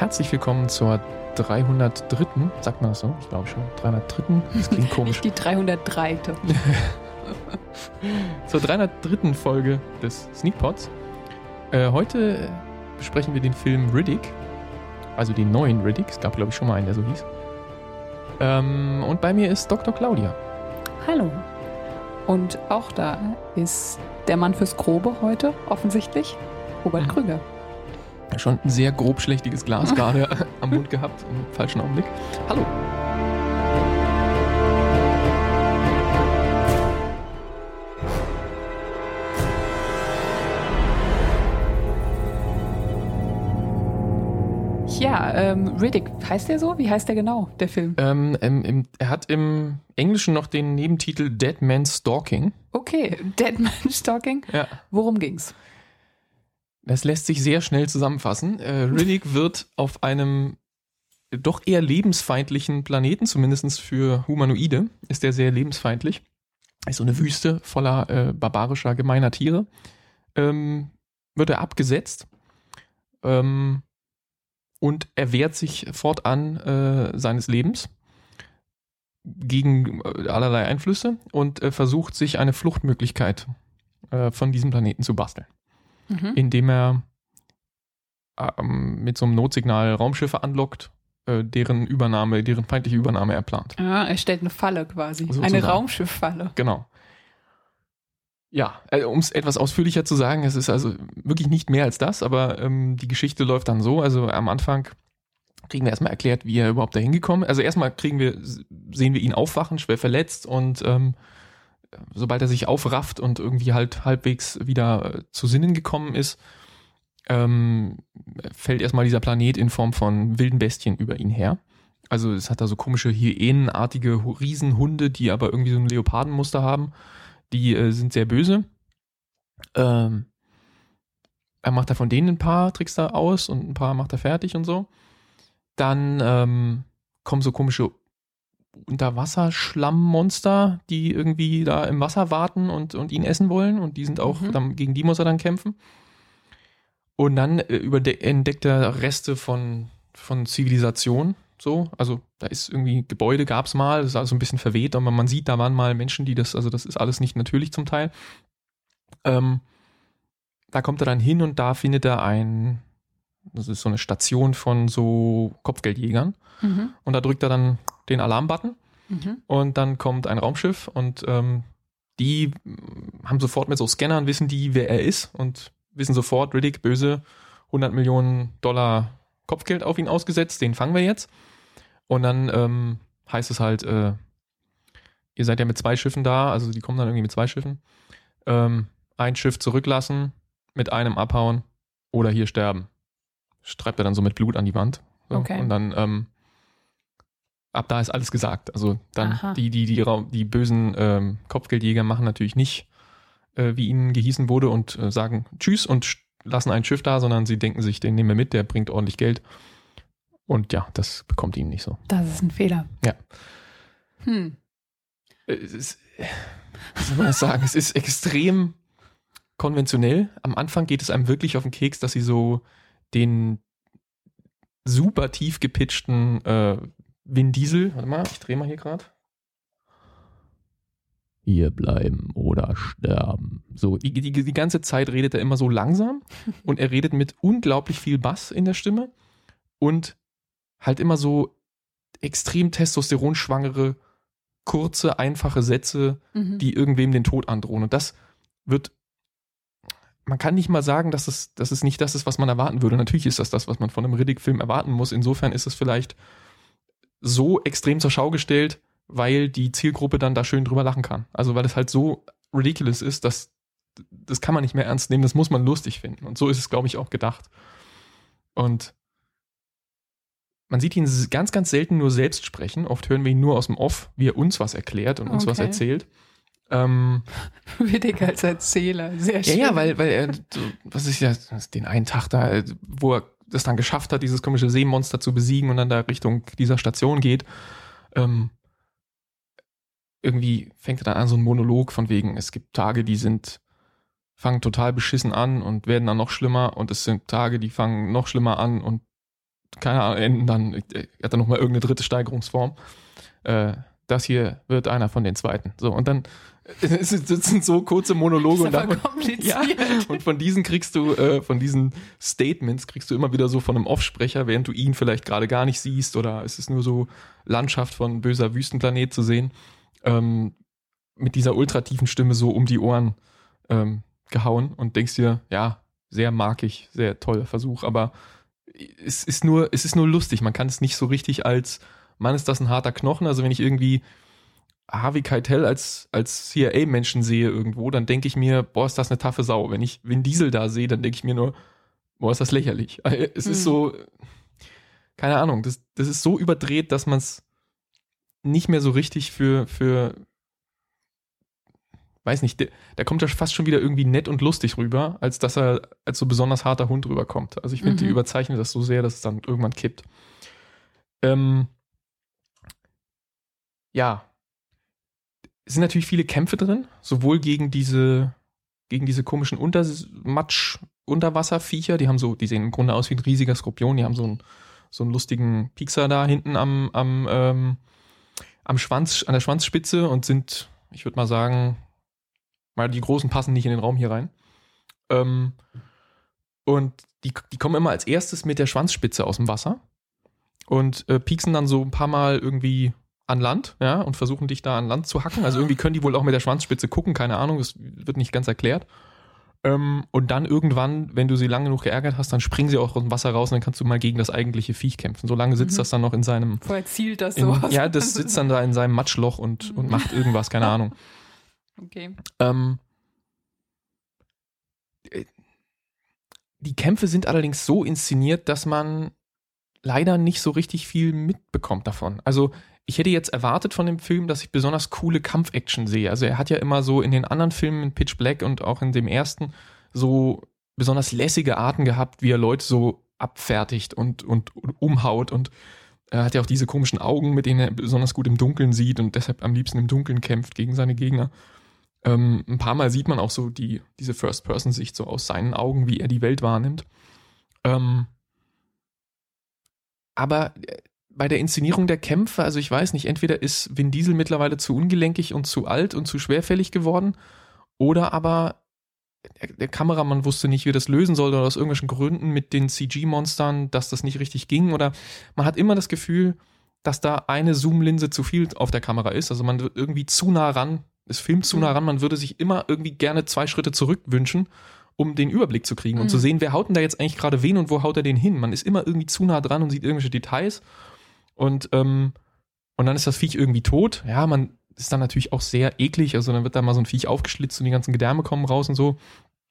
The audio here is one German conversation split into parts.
Herzlich willkommen zur 303. Sagt man das so? Ich glaube schon. 303. Das klingt komisch. Nicht die 303. Zur 303. Folge des Sneakpods. Heute besprechen wir den Film Riddick. Also den neuen Riddick. Es gab, glaube ich, schon mal einen, der so hieß. Und bei mir ist Dr. Claudia. Hallo. Und auch da ist der Mann fürs Grobe heute, offensichtlich, Robert Krüger. Schon ein sehr grobschlächtiges Glas gerade am Mund gehabt, im falschen Augenblick. Hallo. Ja, Riddick, heißt der so? Wie heißt der genau, der Film? Er hat im Englischen noch den Nebentitel Dead Man Stalking. Okay, Dead Man Stalking. Ja. Worum ging's? Das lässt sich sehr schnell zusammenfassen. Riddick wird auf einem doch eher lebensfeindlichen Planeten, zumindest für Humanoide, ist der sehr lebensfeindlich. Ist so eine Wüste voller barbarischer, gemeiner Tiere. Wird er abgesetzt und er wehrt sich fortan seines Lebens gegen allerlei Einflüsse und versucht sich eine Fluchtmöglichkeit von diesem Planeten zu basteln. Indem er mit so einem Notsignal Raumschiffe anlockt, deren feindliche Übernahme er plant. Ah, er stellt eine Falle quasi. Sozusagen. Eine Raumschifffalle. Genau. Ja, um es etwas ausführlicher zu sagen, es ist also wirklich nicht mehr als das, aber die Geschichte läuft dann so, also am Anfang kriegen wir erstmal erklärt, wie er überhaupt dahin gekommen ist. Also erstmal sehen wir ihn aufwachen, schwer verletzt und sobald er sich aufrafft und irgendwie halt halbwegs wieder zu Sinnen gekommen ist, fällt erstmal dieser Planet in Form von wilden Bestien über ihn her. Also es hat da so komische hyänenartige Riesenhunde, die aber irgendwie so ein Leopardenmuster haben. Die sind sehr böse. Er macht da von denen ein paar Trickster aus und ein paar macht er fertig und so. Dann kommen so komische Unterwasserschlammmonster, die irgendwie da im Wasser warten und ihn essen wollen. Und die sind auch, gegen die muss er dann kämpfen. Und dann entdeckt er Reste von Zivilisation. So, also da ist irgendwie Gebäude, gab es mal, das ist alles so ein bisschen verweht, aber man sieht, da waren mal Menschen, das ist alles nicht natürlich zum Teil. Da kommt er dann hin und da findet er das ist so eine Station von so Kopfgeldjägern. Und da drückt er dann den Alarmbutton und dann kommt ein Raumschiff und die haben sofort mit so Scannern, wissen die, wer er ist und wissen sofort, Riddick, böse, $100 Millionen Kopfgeld auf ihn ausgesetzt, den fangen wir jetzt. Und dann heißt es halt, ihr seid ja mit 2 Schiffen da, also die kommen dann irgendwie mit 2 Schiffen. Ein Schiff zurücklassen, mit einem abhauen oder hier sterben. Schreibt er dann so mit Blut an die Wand. So. Okay. Und dann ab da ist alles gesagt. Also dann die bösen Kopfgeldjäger machen natürlich nicht, wie ihnen gehießen wurde und sagen Tschüss und lassen ein Schiff da, sondern sie denken sich, den nehmen wir mit, der bringt ordentlich Geld. Und ja, das bekommt ihnen nicht so. Das ist ein Fehler. Ja. Es ist, was soll man das sagen? Es ist extrem konventionell. Am Anfang geht es einem wirklich auf den Keks, dass sie so den super tief gepitchten Vin Diesel, warte mal, ich drehe mal hier gerade. Hier bleiben oder sterben. So, die ganze Zeit redet er immer so langsam und er redet mit unglaublich viel Bass in der Stimme und halt immer so extrem testosteronschwangere, kurze, einfache Sätze, die irgendwem den Tod androhen. Und das man kann nicht mal sagen, dass es nicht das ist, was man erwarten würde. Natürlich ist das, was man von einem Riddick-Film erwarten muss. Insofern ist es vielleicht so extrem zur Schau gestellt, weil die Zielgruppe dann da schön drüber lachen kann. Also weil es halt so ridiculous ist, das kann man nicht mehr ernst nehmen, das muss man lustig finden. Und so ist es, glaube ich, auch gedacht. Und man sieht ihn ganz, ganz selten nur selbst sprechen. Oft hören wir ihn nur aus dem Off, wie er uns was erklärt und uns was erzählt. Riddick als Erzähler, sehr schön. Ja, weil er, was ist ja, den einen Tag da, wo er das dann geschafft hat, dieses komische Seemonster zu besiegen und dann da Richtung dieser Station geht, irgendwie fängt er dann an, so ein Monolog von wegen, es gibt Tage, die fangen total beschissen an und werden dann noch schlimmer und es sind Tage, die fangen noch schlimmer an und keine Ahnung, enden dann, er hat dann nochmal irgendeine dritte Steigerungsform. Das hier wird einer von den zweiten. So, und dann das sind so kurze Monologe Das ist und aber kompliziert. und von diesen kriegst du, von diesen Statements kriegst du immer wieder so von einem Offsprecher, während du ihn vielleicht gerade gar nicht siehst oder es ist nur so Landschaft von böser Wüstenplanet zu sehen, mit dieser ultratiefen Stimme so um die Ohren gehauen und denkst dir, ja, sehr markig, sehr toller Versuch, aber es ist nur lustig, man kann es nicht so richtig als, Mann, ist das ein harter Knochen, also wenn ich irgendwie Harvey Keitel als CIA-Menschen sehe irgendwo, dann denke ich mir, boah, ist das eine taffe Sau. Wenn ich Vin Diesel da sehe, dann denke ich mir nur, boah, ist das lächerlich. Es ist so, keine Ahnung, das ist so überdreht, dass man es nicht mehr so richtig für weiß nicht, der kommt ja fast schon wieder irgendwie nett und lustig rüber, als dass er als so besonders harter Hund rüberkommt. Also ich finde, die überzeichnen das so sehr, dass es dann irgendwann kippt. Ja, es sind natürlich viele Kämpfe drin, sowohl gegen diese komischen Unterwasserviecher, die sehen im Grunde aus wie ein riesiger Skorpion, die haben so einen lustigen Piekser da hinten am Schwanz, an der Schwanzspitze und sind, ich würde mal sagen, weil die Großen passen nicht in den Raum hier rein. Und die kommen immer als erstes mit der Schwanzspitze aus dem Wasser und pieksen dann so ein paar Mal irgendwie an Land, ja, und versuchen dich da an Land zu hacken. Also irgendwie können die wohl auch mit der Schwanzspitze gucken, keine Ahnung, das wird nicht ganz erklärt. Und dann irgendwann, wenn du sie lange genug geärgert hast, dann springen sie auch aus dem Wasser raus und dann kannst du mal gegen das eigentliche Viech kämpfen. Solange sitzt das dann noch in seinem... Vorher zielt das so. Ja, das sitzt dann da in seinem Matschloch und macht irgendwas, keine Ahnung. Okay. Die Kämpfe sind allerdings so inszeniert, dass man leider nicht so richtig viel mitbekommt davon. Also ich hätte jetzt erwartet von dem Film, dass ich besonders coole Kampfaction sehe. Also er hat ja immer so in den anderen Filmen, in Pitch Black und auch in dem ersten, so besonders lässige Arten gehabt, wie er Leute so abfertigt und umhaut. Und er hat ja auch diese komischen Augen, mit denen er besonders gut im Dunkeln sieht und deshalb am liebsten im Dunkeln kämpft gegen seine Gegner. Ein paar Mal sieht man auch so diese First-Person-Sicht so aus seinen Augen, wie er die Welt wahrnimmt. Aber bei der Inszenierung der Kämpfe, also ich weiß nicht, entweder ist Vin Diesel mittlerweile zu ungelenkig und zu alt und zu schwerfällig geworden oder aber der Kameramann wusste nicht, wie er das lösen sollte oder aus irgendwelchen Gründen mit den CG-Monstern, dass das nicht richtig ging oder man hat immer das Gefühl, dass da eine Zoom-Linse zu viel auf der Kamera ist, also man wird irgendwie zu nah ran, es filmt zu nah ran, man würde sich immer irgendwie gerne 2 Schritte zurück wünschen, um den Überblick zu kriegen und zu sehen, wer haut denn da jetzt eigentlich gerade wen und wo haut er den hin. Man ist immer irgendwie zu nah dran und sieht irgendwelche Details und dann ist das Viech irgendwie tot. Ja, man ist dann natürlich auch sehr eklig, also dann wird da mal so ein Viech aufgeschlitzt und die ganzen Gedärme kommen raus und so.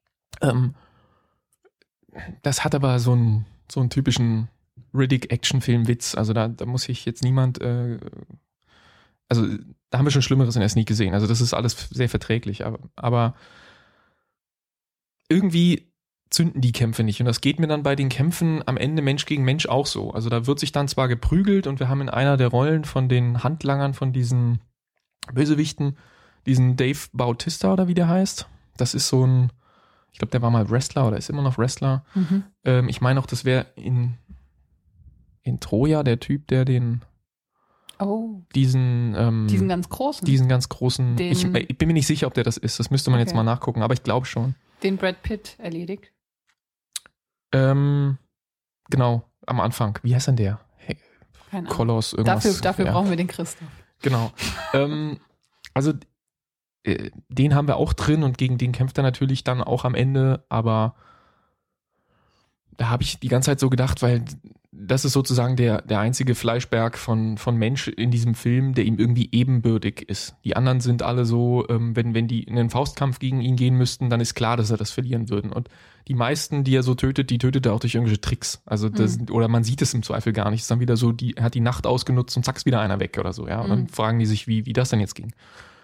Das hat aber so einen typischen Riddick-Action-Film-Witz, also da muss sich jetzt niemand, also da haben wir schon Schlimmeres in der Sneak gesehen, also das ist alles sehr verträglich, aber irgendwie zünden die Kämpfe nicht. Und das geht mir dann bei den Kämpfen am Ende Mensch gegen Mensch auch so. Also da wird sich dann zwar geprügelt und wir haben in einer der Rollen von den Handlangern von diesen Bösewichten, diesen Dave Bautista oder wie der heißt. Das ist so ein, ich glaube, der war mal Wrestler oder ist immer noch Wrestler. Ich meine auch, das wäre in Troja der Typ, der diesen ganz großen. Ich bin mir nicht sicher, ob der das ist. Das müsste man jetzt mal nachgucken, aber ich glaube schon. Den Brad Pitt erledigt? Genau, am Anfang. Wie heißt denn der? Hey, keine Ahnung. Koloss, irgendwas. Dafür brauchen wir den Christoph. Genau. Also den haben wir auch drin und gegen den kämpft er natürlich dann auch am Ende, aber da habe ich die ganze Zeit so gedacht, weil das ist sozusagen der einzige Fleischberg von Mensch in diesem Film, der ihm irgendwie ebenbürtig ist. Die anderen sind alle so, wenn die in einen Faustkampf gegen ihn gehen müssten, dann ist klar, dass er das verlieren würden. Und die meisten, die er so tötet, die tötet er auch durch irgendwelche Tricks. Also oder man sieht es im Zweifel gar nicht. Es ist dann wieder so, er hat die Nacht ausgenutzt und zack, ist wieder einer weg oder so. Ja? Und dann fragen die sich, wie das denn jetzt ging.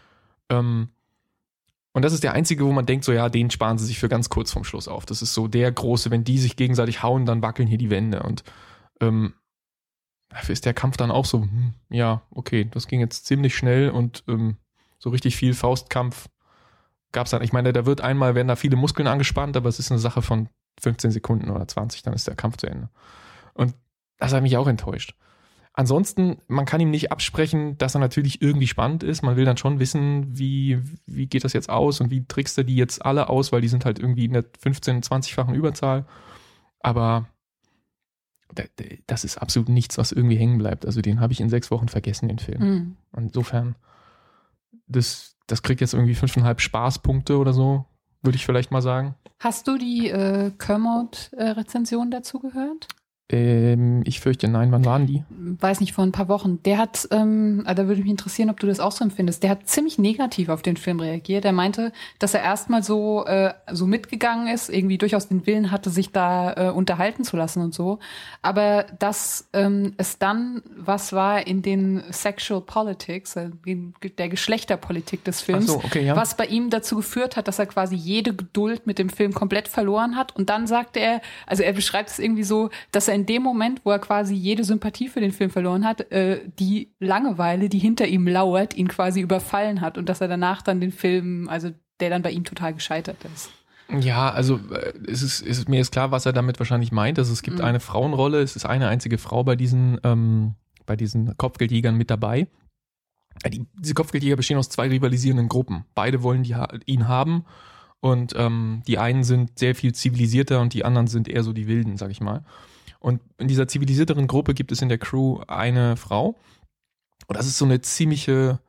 Und das ist der einzige, wo man denkt, so ja, den sparen sie sich für ganz kurz vom Schluss auf. Das ist so der große, wenn die sich gegenseitig hauen, dann wackeln hier die Wände. Und dafür ist der Kampf dann auch so, ja, okay, das ging jetzt ziemlich schnell und so richtig viel Faustkampf gab es dann. Ich meine, werden da viele Muskeln angespannt, aber es ist eine Sache von 15 Sekunden oder 20, dann ist der Kampf zu Ende. Und das hat mich auch enttäuscht. Ansonsten, man kann ihm nicht absprechen, dass er natürlich irgendwie spannend ist. Man will dann schon wissen, wie geht das jetzt aus und wie trickst du die jetzt alle aus, weil die sind halt irgendwie in der 15-, 20-fachen Überzahl. Aber das ist absolut nichts, was irgendwie hängen bleibt. Also den habe ich in 6 Wochen vergessen, den Film. Mhm. Insofern, das kriegt jetzt irgendwie 5,5 Spaßpunkte oder so, würde ich vielleicht mal sagen. Hast du die Kermode-Rezension dazu gehört? Ich fürchte, nein. Wann waren die? Weiß nicht, vor ein paar Wochen. Der hat, da würde mich interessieren, ob du das auch so empfindest, der hat ziemlich negativ auf den Film reagiert. Er meinte, dass er erstmal so mitgegangen ist, irgendwie durchaus den Willen hatte, sich da unterhalten zu lassen und so. Aber dass es dann was war in den Sexual Politics, der Geschlechterpolitik des Films, okay, ja. was bei ihm dazu geführt hat, dass er quasi jede Geduld mit dem Film komplett verloren hat. Und dann sagte er, also er beschreibt es irgendwie so, dass er in dem Moment, wo er quasi jede Sympathie für den Film verloren hat, die Langeweile, die hinter ihm lauert, ihn quasi überfallen hat und dass er danach dann den Film, also der dann bei ihm total gescheitert ist. Ja, also mir ist klar, was er damit wahrscheinlich meint. Also es gibt eine Frauenrolle, es ist eine einzige Frau bei diesen Kopfgeldjägern mit dabei. Diese Kopfgeldjäger bestehen aus 2 rivalisierenden Gruppen. Beide wollen ihn haben und die einen sind sehr viel zivilisierter und die anderen sind eher so die Wilden, sag ich mal. Und in dieser zivilisierteren Gruppe gibt es in der Crew eine Frau. Und das ist so eine ziemliche,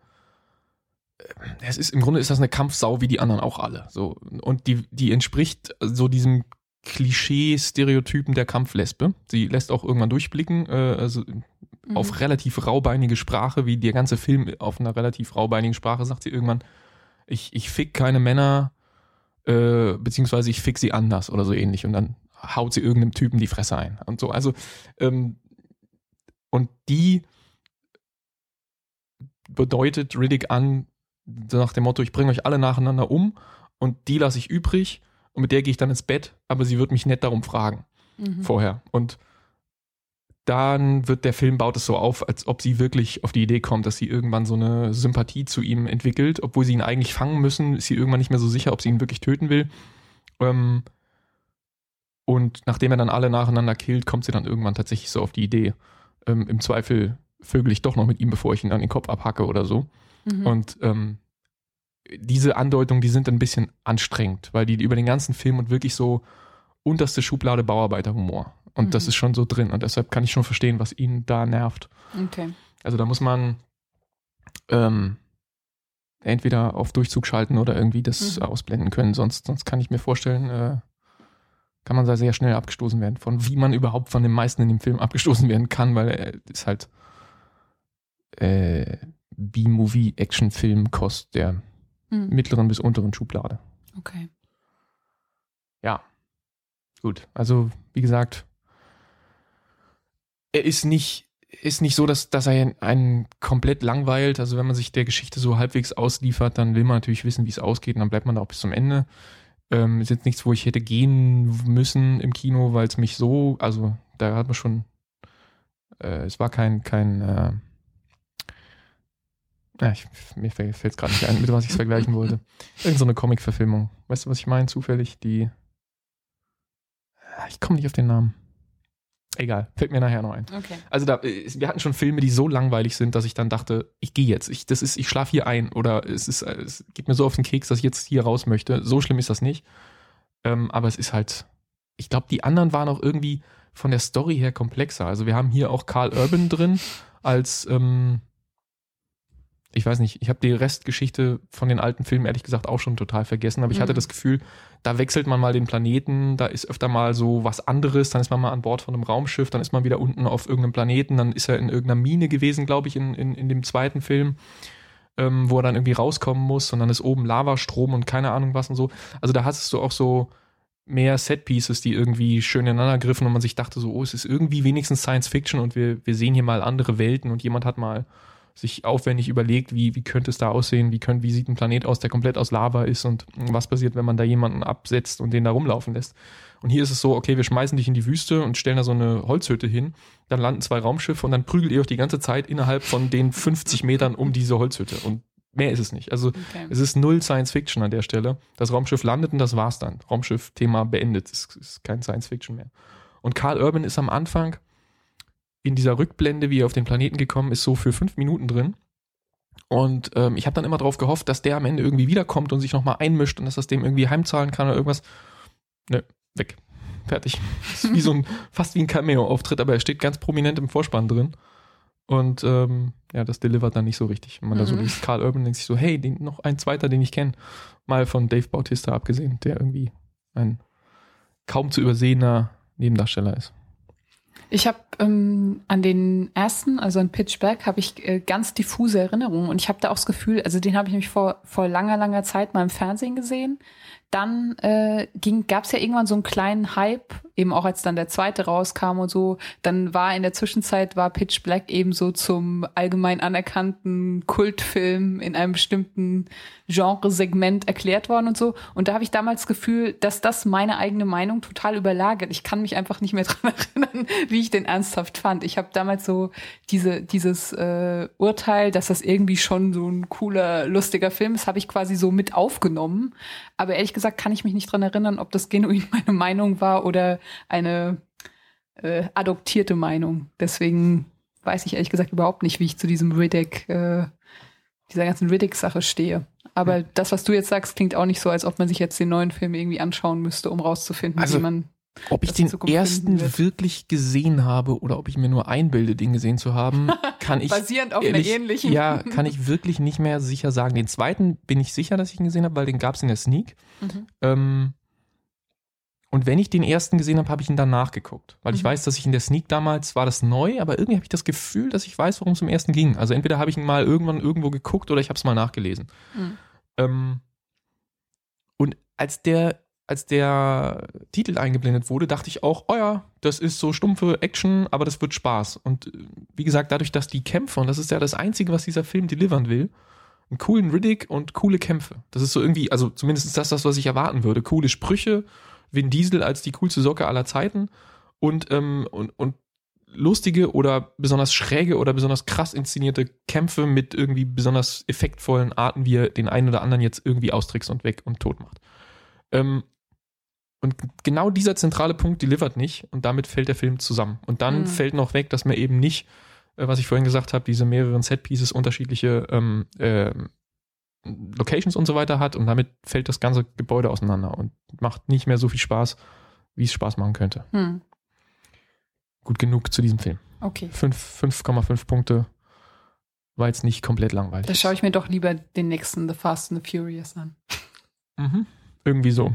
im Grunde ist das eine Kampfsau wie die anderen auch alle. So. Und die entspricht so diesem Klischee-Stereotypen der Kampflesbe. Sie lässt auch irgendwann durchblicken, auf relativ raubeinige Sprache, wie der ganze Film auf einer relativ raubeinigen Sprache sagt sie irgendwann, ich fick keine Männer, beziehungsweise ich fick sie anders oder so ähnlich. Und dann haut sie irgendeinem Typen die Fresse ein und so. Also und die bedeutet Riddick an, nach dem Motto, ich bringe euch alle nacheinander um und die lasse ich übrig und mit der gehe ich dann ins Bett, aber sie wird mich nett darum fragen vorher. Und dann wird der Film, baut es so auf, als ob sie wirklich auf die Idee kommt, dass sie irgendwann so eine Sympathie zu ihm entwickelt, obwohl sie ihn eigentlich fangen müssen, ist sie irgendwann nicht mehr so sicher, ob sie ihn wirklich töten will. Und nachdem er dann alle nacheinander killt, kommt sie dann irgendwann tatsächlich so auf die Idee, im Zweifel vögel ich doch noch mit ihm, bevor ich ihn an den Kopf abhacke oder so. Und diese Andeutungen, die sind ein bisschen anstrengend, weil die über den ganzen Film und wirklich so unterste Schublade Bauarbeiterhumor. Und das ist schon so drin. Und deshalb kann ich schon verstehen, was ihn da nervt. Okay. Also da muss man entweder auf Durchzug schalten oder irgendwie das ausblenden können. Sonst kann ich mir vorstellen, kann man da sehr schnell abgestoßen werden. Von wie man überhaupt von den meisten in dem Film abgestoßen werden kann, weil er ist halt B-Movie-Action-Film-Kost der mittleren bis unteren Schublade. Okay. Ja. Gut. Also, wie gesagt, er ist nicht so, dass er einen komplett langweilt. Also, wenn man sich der Geschichte so halbwegs ausliefert, dann will man natürlich wissen, wie es ausgeht und dann bleibt man da auch bis zum Ende. Ist jetzt nichts, wo ich hätte gehen müssen im Kino, weil es mich so, also da hat man schon, es war mir fällt es gerade nicht ein, mit was ich es vergleichen wollte. Irgend so eine Comic-Verfilmung. Weißt du, was ich meine? Zufällig, ich komme nicht auf den Namen. Egal, fällt mir nachher noch ein. Okay. Also wir hatten schon Filme, die so langweilig sind, dass ich dann dachte, ich gehe jetzt. Ich schlafe hier ein oder es geht mir so auf den Keks, dass ich jetzt hier raus möchte. So schlimm ist das nicht. Aber es ist halt, ich glaube, die anderen waren auch irgendwie von der Story her komplexer. Also wir haben hier auch Karl Urban drin als, ich weiß nicht, ich habe die Restgeschichte von den alten Filmen ehrlich gesagt auch schon total vergessen, aber ich hatte das Gefühl, da wechselt man mal den Planeten, da ist öfter mal so was anderes, dann ist man mal an Bord von einem Raumschiff, dann ist man wieder unten auf irgendeinem Planeten, dann ist er in irgendeiner Mine gewesen, glaube ich, in dem zweiten Film, wo er dann irgendwie rauskommen muss und dann ist oben Lavastrom und keine Ahnung was und so. Also da hattest du auch so mehr Setpieces, die irgendwie schön ineinander griffen und man sich dachte so, es ist irgendwie wenigstens Science Fiction und wir sehen hier mal andere Welten und jemand hat mal sich aufwendig überlegt, wie könnte es da aussehen, wie sieht ein Planet aus, der komplett aus Lava ist und was passiert, wenn man da jemanden absetzt und den da rumlaufen lässt. Und hier ist es so, okay, wir schmeißen dich in die Wüste und stellen da so eine Holzhütte hin, dann landen 2 Raumschiffe und dann prügelt ihr euch die ganze Zeit innerhalb von den 50 Metern um diese Holzhütte und mehr ist es nicht. Also Es ist null Science Fiction an der Stelle. Das Raumschiff landet und das war's dann. Raumschiff-Thema beendet, es ist kein Science Fiction mehr. Und Karl Urban ist am Anfang in dieser Rückblende, wie er auf den Planeten gekommen ist, so für 5 Minuten drin. Und ich habe dann immer drauf gehofft, dass der am Ende irgendwie wiederkommt und sich nochmal einmischt und dass das dem irgendwie heimzahlen kann oder irgendwas. Nö, weg. Fertig. Das ist wie fast wie ein Cameo-Auftritt, aber er steht ganz prominent im Vorspann drin. Und das delivert dann nicht so richtig. Wenn man da so liest, Karl Urban denkt sich so, hey, noch ein zweiter, den ich kenne. Mal von Dave Bautista abgesehen, der irgendwie ein kaum zu übersehender Nebendarsteller ist. Ich habe an den ersten, also an Pitch Black, habe ich ganz diffuse Erinnerungen. Und ich habe da auch das Gefühl, also den habe ich nämlich vor langer Zeit mal im Fernsehen gesehen. Dann gab es ja irgendwann so einen kleinen Hype, eben auch als dann der zweite rauskam und so. Dann war in der Zwischenzeit Pitch Black eben so zum allgemein anerkannten Kultfilm in einem bestimmten Genresegment erklärt worden und so. Und da habe ich damals das Gefühl, dass das meine eigene Meinung total überlagert. Ich kann mich einfach nicht mehr dran erinnern, wie ich den ernsthaft fand. Ich habe damals so dieses Urteil, dass das irgendwie schon so ein cooler, lustiger Film ist, habe ich quasi so mit aufgenommen. Aber ehrlich gesagt kann ich mich nicht dran erinnern, ob das genuin meine Meinung war oder eine adoptierte Meinung. Deswegen weiß ich ehrlich gesagt überhaupt nicht, wie ich zu diesem Riddick, dieser ganzen Riddick-Sache stehe. Aber das, was du jetzt sagst, klingt auch nicht so, als ob man sich jetzt den neuen Film irgendwie anschauen müsste, um rauszufinden, also, wie man ob ich den ersten wirklich gesehen habe oder ob ich mir nur einbilde, den gesehen zu haben, kann ich basierend auf einer ähnlichen. Ja, kann ich wirklich nicht mehr sicher sagen. Den zweiten bin ich sicher, dass ich ihn gesehen habe, weil den gab es in der Sneak. Und wenn ich den ersten gesehen habe, habe ich ihn dann nachgeguckt. Weil ich weiß, dass ich in der Sneak damals, war das neu, aber irgendwie habe ich das Gefühl, dass ich weiß, worum es im ersten ging. Also entweder habe ich ihn mal irgendwann irgendwo geguckt oder ich habe es mal nachgelesen. Und als der Titel eingeblendet wurde, dachte ich auch, oh ja, das ist so stumpfe Action, aber das wird Spaß. Und wie gesagt, dadurch, dass die Kämpfe, und das ist ja das Einzige, was dieser Film delivern will, einen coolen Riddick und coole Kämpfe. Das ist so irgendwie, also zumindest ist das, was ich erwarten würde. Coole Sprüche, Vin Diesel als die coolste Socke aller Zeiten und lustige oder besonders schräge oder besonders krass inszenierte Kämpfe mit irgendwie besonders effektvollen Arten, wie er den einen oder anderen jetzt irgendwie austrickst und weg und tot macht. Und genau dieser zentrale Punkt delivert nicht und damit fällt der Film zusammen. Und dann fällt noch weg, dass man eben nicht, was ich vorhin gesagt habe, diese mehreren Setpieces, unterschiedliche Locations und so weiter hat und damit fällt das ganze Gebäude auseinander und macht nicht mehr so viel Spaß, wie es Spaß machen könnte. Gut genug zu diesem Film. Okay. 5,5 Punkte, war jetzt nicht komplett langweilig. Da schaue ich mir doch lieber den nächsten The Fast and the Furious an. Irgendwie so.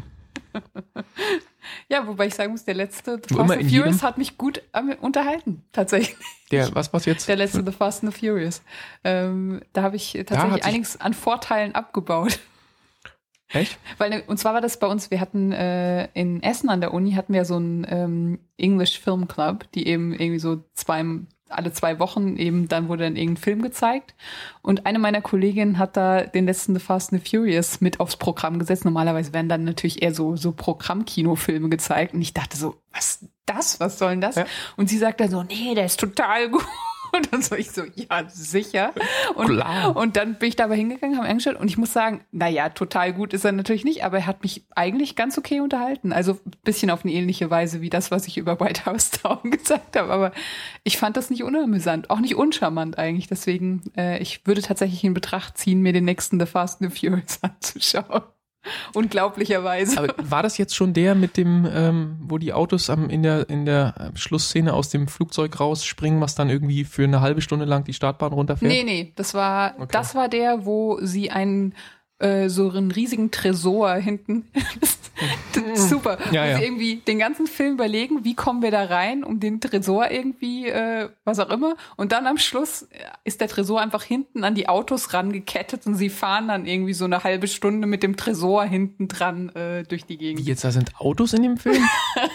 Ja, wobei ich sagen muss, der letzte The Fast and the Furious hat mich gut unterhalten, tatsächlich. Was jetzt? Der letzte The Fast and the Furious. Da habe ich tatsächlich einiges an Vorteilen abgebaut. Echt? Und zwar war das bei uns, wir hatten in Essen an der Uni hatten wir so einen English Film Club, die eben irgendwie so alle 2 Wochen eben, dann wurde dann irgendein Film gezeigt. Und eine meiner Kolleginnen hat da den letzten The Fast and the Furious mit aufs Programm gesetzt. Normalerweise werden dann natürlich eher so Programmkinofilme gezeigt. Und ich dachte so, was soll denn das? Ja. Und sie sagt dann so, nee, der ist total gut. Und dann so, ich so, ja, sicher. Und dann bin ich da aber hingegangen, haben angeschaut und ich muss sagen, naja, total gut ist er natürlich nicht, aber er hat mich eigentlich ganz okay unterhalten. Also ein bisschen auf eine ähnliche Weise wie das, was ich über White House Down gesagt habe. Aber ich fand das nicht unamüsant, auch nicht uncharmant eigentlich. Deswegen, ich würde tatsächlich in Betracht ziehen, mir den nächsten The Fast and the Furious anzuschauen. Unglaublicherweise. Aber war das jetzt schon der mit dem, wo die Autos in der Schlussszene aus dem Flugzeug rausspringen, was dann irgendwie für eine halbe Stunde lang die Startbahn runterfährt? Nee, das war der, wo sie so einen riesigen Tresor hinten. Super. Ja. Sie irgendwie den ganzen Film überlegen, wie kommen wir da rein, um den Tresor irgendwie, was auch immer. Und dann am Schluss ist der Tresor einfach hinten an die Autos rangekettet und sie fahren dann irgendwie so eine halbe Stunde mit dem Tresor hinten dran durch die Gegend. Wie jetzt, da sind Autos in dem Film?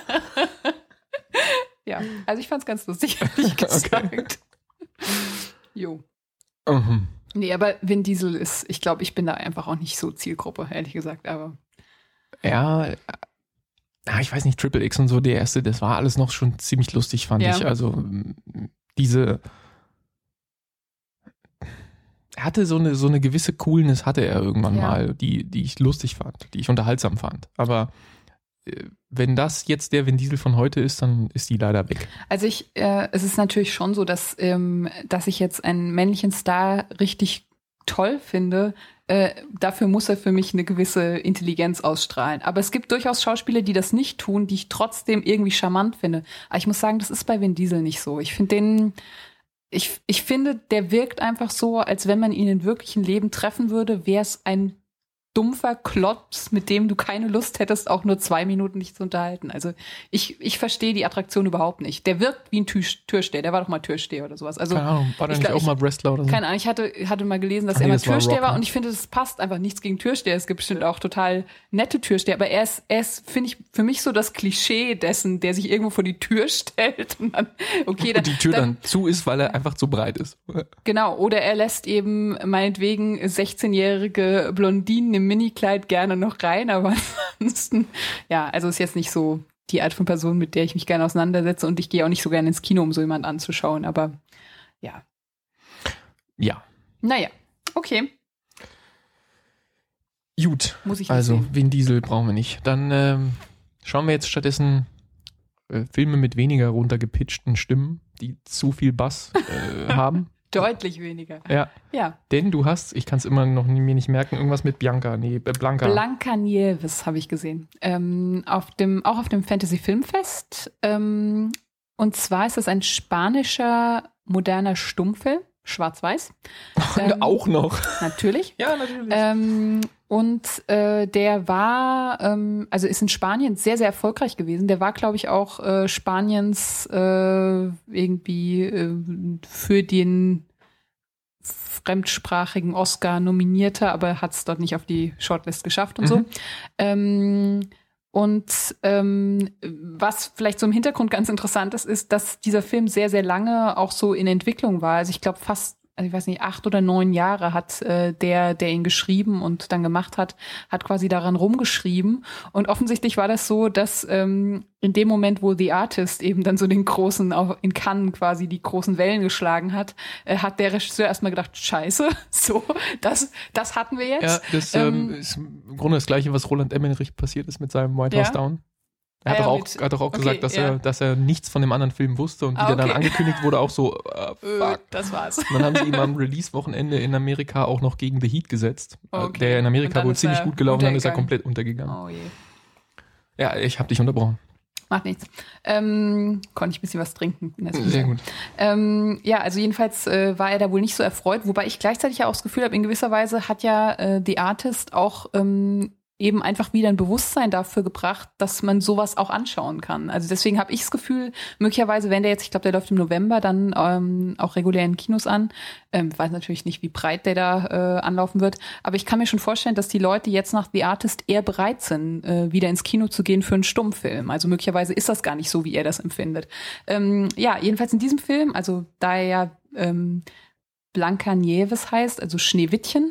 Ja, also ich fand's ganz lustig, ehrlich gesagt. Jo. Nee, aber Vin Diesel ist, ich glaube, ich bin da einfach auch nicht so Zielgruppe, ehrlich gesagt, aber. Ja, ich weiß nicht, Triple X und so, der erste, das war alles noch schon ziemlich lustig, fand ich. Also er hatte so eine gewisse Coolness hatte er irgendwann mal, die ich lustig fand, die ich unterhaltsam fand. Aber wenn das jetzt der Vin Diesel von heute ist, dann ist die leider weg. Also es ist natürlich schon so, dass ich jetzt einen männlichen Star richtig toll finde. Dafür muss er für mich eine gewisse Intelligenz ausstrahlen. Aber es gibt durchaus Schauspieler, die das nicht tun, die ich trotzdem irgendwie charmant finde. Aber ich muss sagen, das ist bei Vin Diesel nicht so. Ich finde ich finde, der wirkt einfach so, als wenn man ihn im wirklichen Leben treffen würde, wäre es ein dumpfer Klotz, mit dem du keine Lust hättest, auch nur 2 Minuten dich zu unterhalten. Also ich verstehe die Attraktion überhaupt nicht. Der wirkt wie ein Türsteher. Der war doch mal Türsteher oder sowas. Also, keine Ahnung, war der nicht auch mal Wrestler oder so? Keine Ahnung, ich hatte mal gelesen, dass er mal Türsteher war und ich finde, das passt einfach nichts gegen Türsteher. Es gibt bestimmt auch total nette Türsteher, aber er ist finde ich, für mich so das Klischee dessen, der sich irgendwo vor die Tür stellt und dann, okay, und die Tür dann zu ist, weil er einfach zu breit ist. Genau, oder er lässt eben meinetwegen 16-jährige Blondinen im Minikleid gerne noch rein, aber ansonsten, ja, also ist jetzt nicht so die Art von Person, mit der ich mich gerne auseinandersetze und ich gehe auch nicht so gerne ins Kino, um so jemanden anzuschauen, aber ja. Ja. Naja, okay. Gut, muss ich also sehen. Vin Diesel brauchen wir nicht. Dann schauen wir jetzt stattdessen Filme mit weniger runtergepitchten Stimmen, die zu viel Bass haben. Deutlich weniger. Ja. Denn du hast, ich kann es immer noch mir nicht merken, irgendwas mit Blanca. Blanca Nieves habe ich gesehen. Auch auf dem Fantasy Filmfest. Und zwar ist das ein spanischer moderner Stummfilm, schwarz-weiß. Auch noch. Natürlich. Ja, natürlich. Und der war, also ist in Spanien sehr, sehr erfolgreich gewesen. Der war, glaube ich, auch Spaniens irgendwie für den fremdsprachigen Oscar nominierter, aber hat es dort nicht auf die Shortlist geschafft und so. Was vielleicht so im Hintergrund ganz interessant ist, dass dieser Film sehr, sehr lange auch so in Entwicklung war. Also ich glaube ich weiß nicht, 8 oder 9 Jahre hat der ihn geschrieben und dann gemacht hat quasi daran rumgeschrieben. Und offensichtlich war das so, dass in dem Moment, wo The Artist eben dann so den großen, auch in Cannes quasi die großen Wellen geschlagen hat, hat der Regisseur erstmal gedacht, scheiße, so, das hatten wir jetzt. Ja, das ist im Grunde das Gleiche, was Roland Emmerich passiert ist mit seinem White House Down. Er hat doch auch gesagt, dass er nichts von dem anderen Film wusste und wie der dann angekündigt wurde, auch so, fuck. Das war's. Und dann haben sie ihm am Release-Wochenende in Amerika auch noch gegen The Heat gesetzt, der in Amerika wohl ziemlich gut gelaufen, dann ist er komplett untergegangen. Oh je. Ja, ich habe dich unterbrochen. Macht nichts. Konnte ich ein bisschen was trinken. Sehr gut. Ja, also jedenfalls war er da wohl nicht so erfreut, wobei ich gleichzeitig ja auch das Gefühl habe, in gewisser Weise hat ja The Artist auch eben einfach wieder ein Bewusstsein dafür gebracht, dass man sowas auch anschauen kann. Also deswegen habe ich das Gefühl, möglicherweise, wenn der jetzt, ich glaube, der läuft im November dann auch regulär in Kinos an. Weiß natürlich nicht, wie breit der da anlaufen wird. Aber ich kann mir schon vorstellen, dass die Leute jetzt nach The Artist eher bereit sind, wieder ins Kino zu gehen für einen Stummfilm. Also möglicherweise ist das gar nicht so, wie er das empfindet. Ja, jedenfalls in diesem Film, also da er ja Blanca Nieves heißt, also Schneewittchen,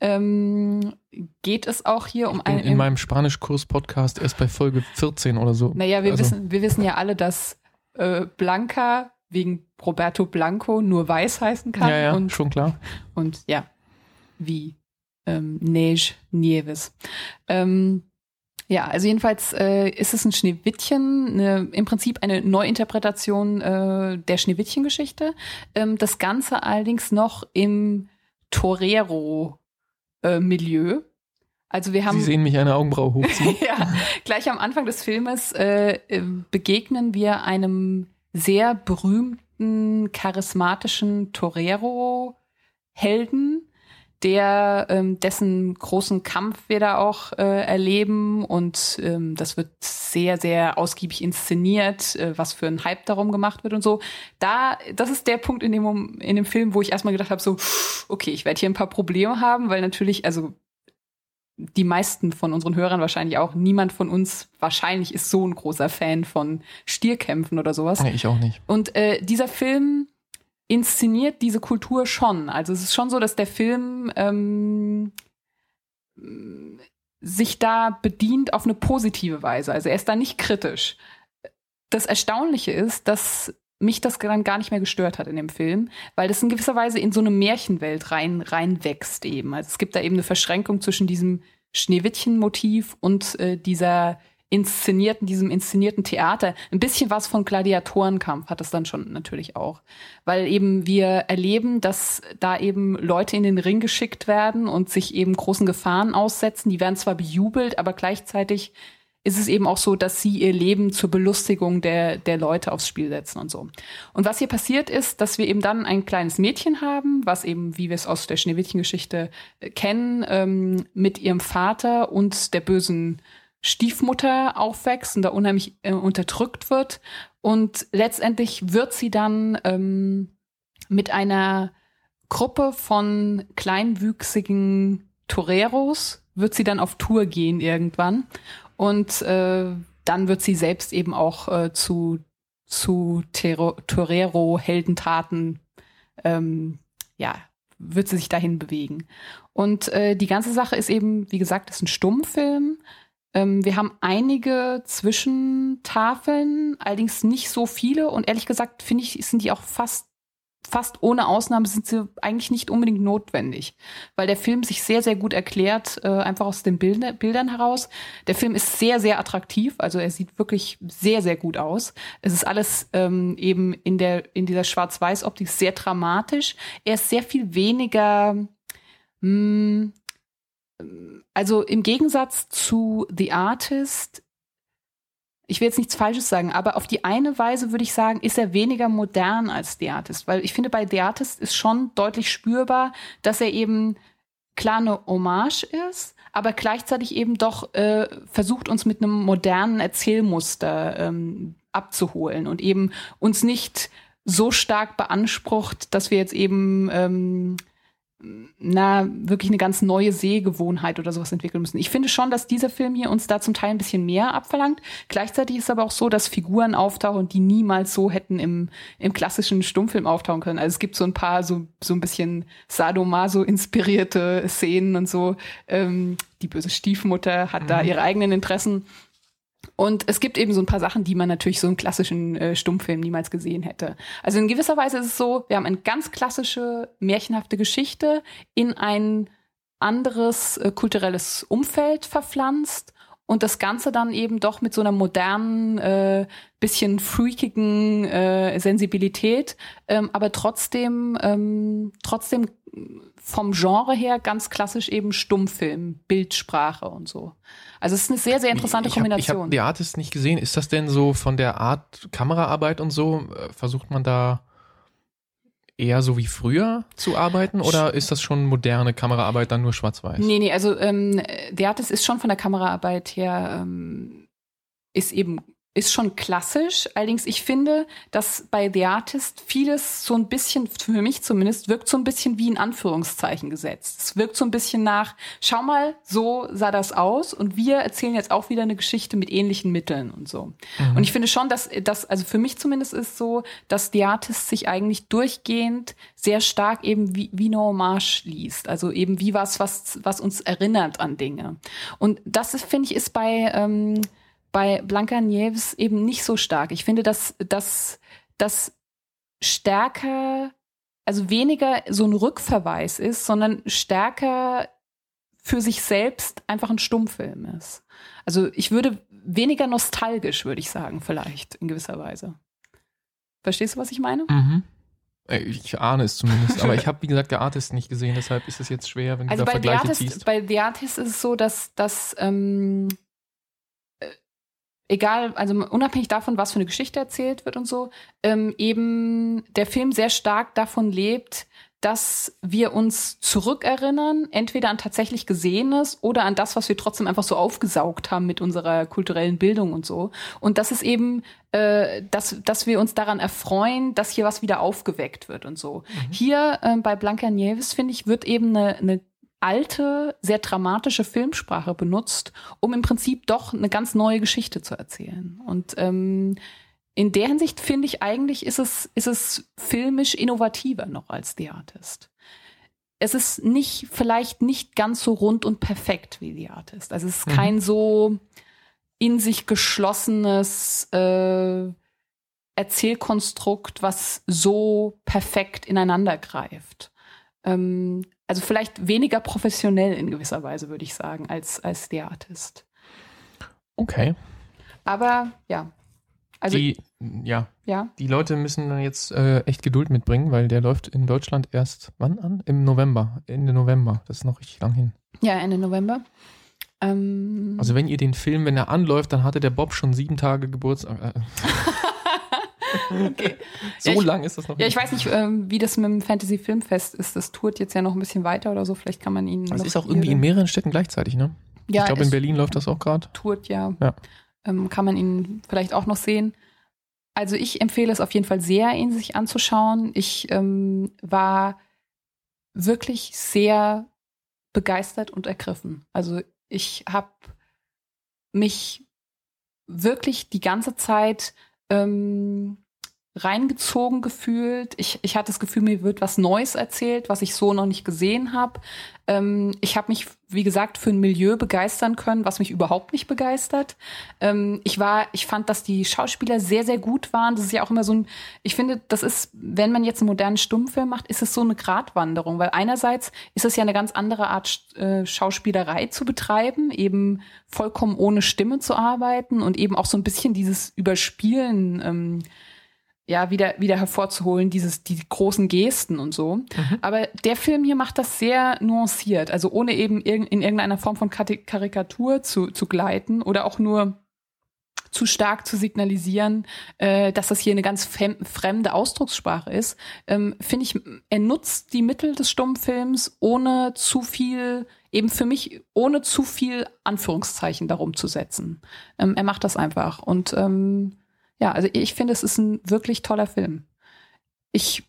geht es auch hier um einen... In meinem Spanischkurs-Podcast erst bei Folge 14 oder so. Naja, wir wissen ja alle, dass Blanca wegen Roberto Blanco nur weiß heißen kann. Ja, und, schon klar. Und ja, wie Neige Nieves. Ja, also jedenfalls ist es ein Schneewittchen, im Prinzip eine Neuinterpretation der Schneewittchen-Geschichte. Das Ganze allerdings noch im Torero-Milieu. Also wir haben. Sie sehen mich eine Augenbraue hochziehen. Ja, gleich am Anfang des Filmes begegnen wir einem sehr berühmten, charismatischen Torero-Helden, dessen großen Kampf wir da auch erleben und das wird sehr, sehr ausgiebig inszeniert, was für ein Hype darum gemacht wird und so. Das ist der Punkt in dem Film, wo ich erstmal gedacht habe, so, okay, ich werde hier ein paar Probleme haben, weil natürlich, also die meisten von unseren Hörern wahrscheinlich auch, niemand von uns wahrscheinlich ist so ein großer Fan von Stierkämpfen oder sowas. Nee, ich auch nicht. Und dieser Film inszeniert diese Kultur schon. Also es ist schon so, dass der Film sich da bedient auf eine positive Weise. Also er ist da nicht kritisch. Das Erstaunliche ist, dass mich das dann gar nicht mehr gestört hat in dem Film, weil das in gewisser Weise in so eine Märchenwelt reinwächst eben. Also es gibt da eben eine Verschränkung zwischen diesem Schneewittchen-Motiv und dieser diesem inszenierten Theater. Ein bisschen was von Gladiatorenkampf hat es dann schon natürlich auch. Weil eben wir erleben, dass da eben Leute in den Ring geschickt werden und sich eben großen Gefahren aussetzen. Die werden zwar bejubelt, aber gleichzeitig ist es eben auch so, dass sie ihr Leben zur Belustigung der Leute aufs Spiel setzen und so. Und was hier passiert ist, dass wir eben dann ein kleines Mädchen haben, was eben, wie wir es aus der Schneewittchen-Geschichte kennen, mit ihrem Vater und der bösen Stiefmutter aufwächst und da unheimlich unterdrückt wird. Und letztendlich wird sie dann mit einer Gruppe von kleinwüchsigen Toreros wird sie dann auf Tour gehen irgendwann. Und dann wird sie selbst eben auch zu Torero-Heldentaten, wird sie sich dahin bewegen. Und die ganze Sache ist eben, wie gesagt, ist ein Stummfilm. Wir haben einige Zwischentafeln, allerdings nicht so viele. Und ehrlich gesagt, finde ich, sind die auch fast ohne Ausnahme sind sie eigentlich nicht unbedingt notwendig, weil der Film sich sehr, sehr gut erklärt, einfach aus den Bildern heraus. Der Film ist sehr, sehr attraktiv, also er sieht wirklich sehr, sehr gut aus. Es ist alles eben in dieser Schwarz-Weiß-Optik sehr dramatisch. Er ist sehr viel weniger, also im Gegensatz zu The Artist, ich will jetzt nichts Falsches sagen, aber auf die eine Weise würde ich sagen, ist er weniger modern als The Artist. Weil ich finde, bei The Artist ist schon deutlich spürbar, dass er eben klar eine Hommage ist, aber gleichzeitig eben doch versucht, uns mit einem modernen Erzählmuster abzuholen und eben uns nicht so stark beansprucht, dass wir jetzt eben wirklich eine ganz neue Sehgewohnheit oder sowas entwickeln müssen. Ich finde schon, dass dieser Film hier uns da zum Teil ein bisschen mehr abverlangt. Gleichzeitig ist es aber auch so, dass Figuren auftauchen, die niemals so hätten im klassischen Stummfilm auftauchen können. Also es gibt so ein paar so ein bisschen Sadomaso-inspirierte Szenen und so. Die böse Stiefmutter hat da ihre eigenen Interessen. Und es gibt eben so ein paar Sachen, die man natürlich so im klassischen Stummfilm niemals gesehen hätte. Also in gewisser Weise ist es so, wir haben eine ganz klassische, märchenhafte Geschichte in ein anderes kulturelles Umfeld verpflanzt und das Ganze dann eben doch mit so einer modernen, bisschen freakigen Sensibilität, aber trotzdem vom Genre her ganz klassisch eben Stummfilm, Bildsprache und so. Also es ist eine sehr, sehr interessante Kombination. Ich habe The Artist nicht gesehen. Ist das denn so von der Art Kameraarbeit und so? Versucht man da eher so wie früher zu arbeiten oder ist das schon moderne Kameraarbeit, dann nur schwarz-weiß? Nee, also The Artist ist schon von der Kameraarbeit her ist schon klassisch. Allerdings, ich finde, dass bei The Artist vieles so ein bisschen, für mich zumindest, wirkt so ein bisschen wie in Anführungszeichen gesetzt. Es wirkt so ein bisschen nach, schau mal, so sah das aus und wir erzählen jetzt auch wieder eine Geschichte mit ähnlichen Mitteln und so. Und ich finde schon, dass das, also für mich zumindest ist so, dass The Artist sich eigentlich durchgehend sehr stark eben wie eine Hommage liest. Also eben wie was uns erinnert an Dinge. Und das ist, finde ich, ist bei Blancanieves eben nicht so stark. Ich finde, dass das stärker, also weniger so ein Rückverweis ist, sondern stärker für sich selbst einfach ein Stummfilm ist. Also ich würde weniger nostalgisch, würde ich sagen, vielleicht in gewisser Weise. Verstehst du, was ich meine? Mhm. Ich ahne es zumindest, aber ich habe, wie gesagt, The Artist nicht gesehen, deshalb ist es jetzt schwer, wenn du da Vergleiche ziehst. Bei The Artist ist es so, dass egal, also unabhängig davon, was für eine Geschichte erzählt wird und so, eben der Film sehr stark davon lebt, dass wir uns zurückerinnern, entweder an tatsächlich Gesehenes oder an das, was wir trotzdem einfach so aufgesaugt haben mit unserer kulturellen Bildung und so. Und das ist eben, dass wir uns daran erfreuen, dass hier was wieder aufgeweckt wird und so. Hier bei Blancanieves, finde ich, wird eben eine alte, sehr dramatische Filmsprache benutzt, um im Prinzip doch eine ganz neue Geschichte zu erzählen. Und in der Hinsicht finde ich eigentlich, ist es filmisch innovativer noch als The Artist. Es ist vielleicht nicht ganz so rund und perfekt wie The Artist. Also es ist kein so in sich geschlossenes Erzählkonstrukt, was so perfekt ineinander greift. Also vielleicht weniger professionell in gewisser Weise, würde ich sagen, als The Artist. Okay. Aber ja. Also, die Leute müssen dann jetzt echt Geduld mitbringen, weil der läuft in Deutschland erst wann an? Im November, Ende November. Das ist noch richtig lang hin. Ja, Ende November. Also wenn ihr den Film, wenn er anläuft, dann hatte der Bob schon 7 Tage Geburtstag. Okay. So lang ist das noch nicht. Ja, nicht. Ich weiß nicht, wie das mit dem Fantasy-Filmfest ist. Das tourt jetzt ja noch ein bisschen weiter oder so. Vielleicht kann man ihn. Das ist auch irgendwie in mehreren Städten gleichzeitig, ne? Ja, ich glaube, in Berlin läuft das auch gerade. Tourt, ja. Kann man ihn vielleicht auch noch sehen. Also ich empfehle es auf jeden Fall sehr, ihn sich anzuschauen. Ich war wirklich sehr begeistert und ergriffen. Also ich habe mich wirklich die ganze Zeit reingezogen gefühlt. Ich hatte das Gefühl, mir wird was Neues erzählt, was ich so noch nicht gesehen habe. Ich habe mich, wie gesagt, für ein Milieu begeistern können, was mich überhaupt nicht begeistert. Ich fand, dass die Schauspieler sehr, sehr gut waren. Das ist ja auch immer so ich finde, das ist, wenn man jetzt einen modernen Stummfilm macht, ist es so eine Gratwanderung, weil einerseits ist es ja eine ganz andere Art Schauspielerei zu betreiben, eben vollkommen ohne Stimme zu arbeiten und eben auch so ein bisschen dieses Überspielen wieder hervorzuholen, die großen Gesten und so. Aber der Film hier macht das sehr nuanciert, also ohne eben in irgendeiner Form von Karikatur zu gleiten oder auch nur zu stark zu signalisieren, dass das hier eine ganz fremde Ausdruckssprache ist. Finde ich, er nutzt die Mittel des Stummfilms ohne zu viel Anführungszeichen darum zu setzen. Er macht das einfach und also ich finde, es ist ein wirklich toller Film. Ich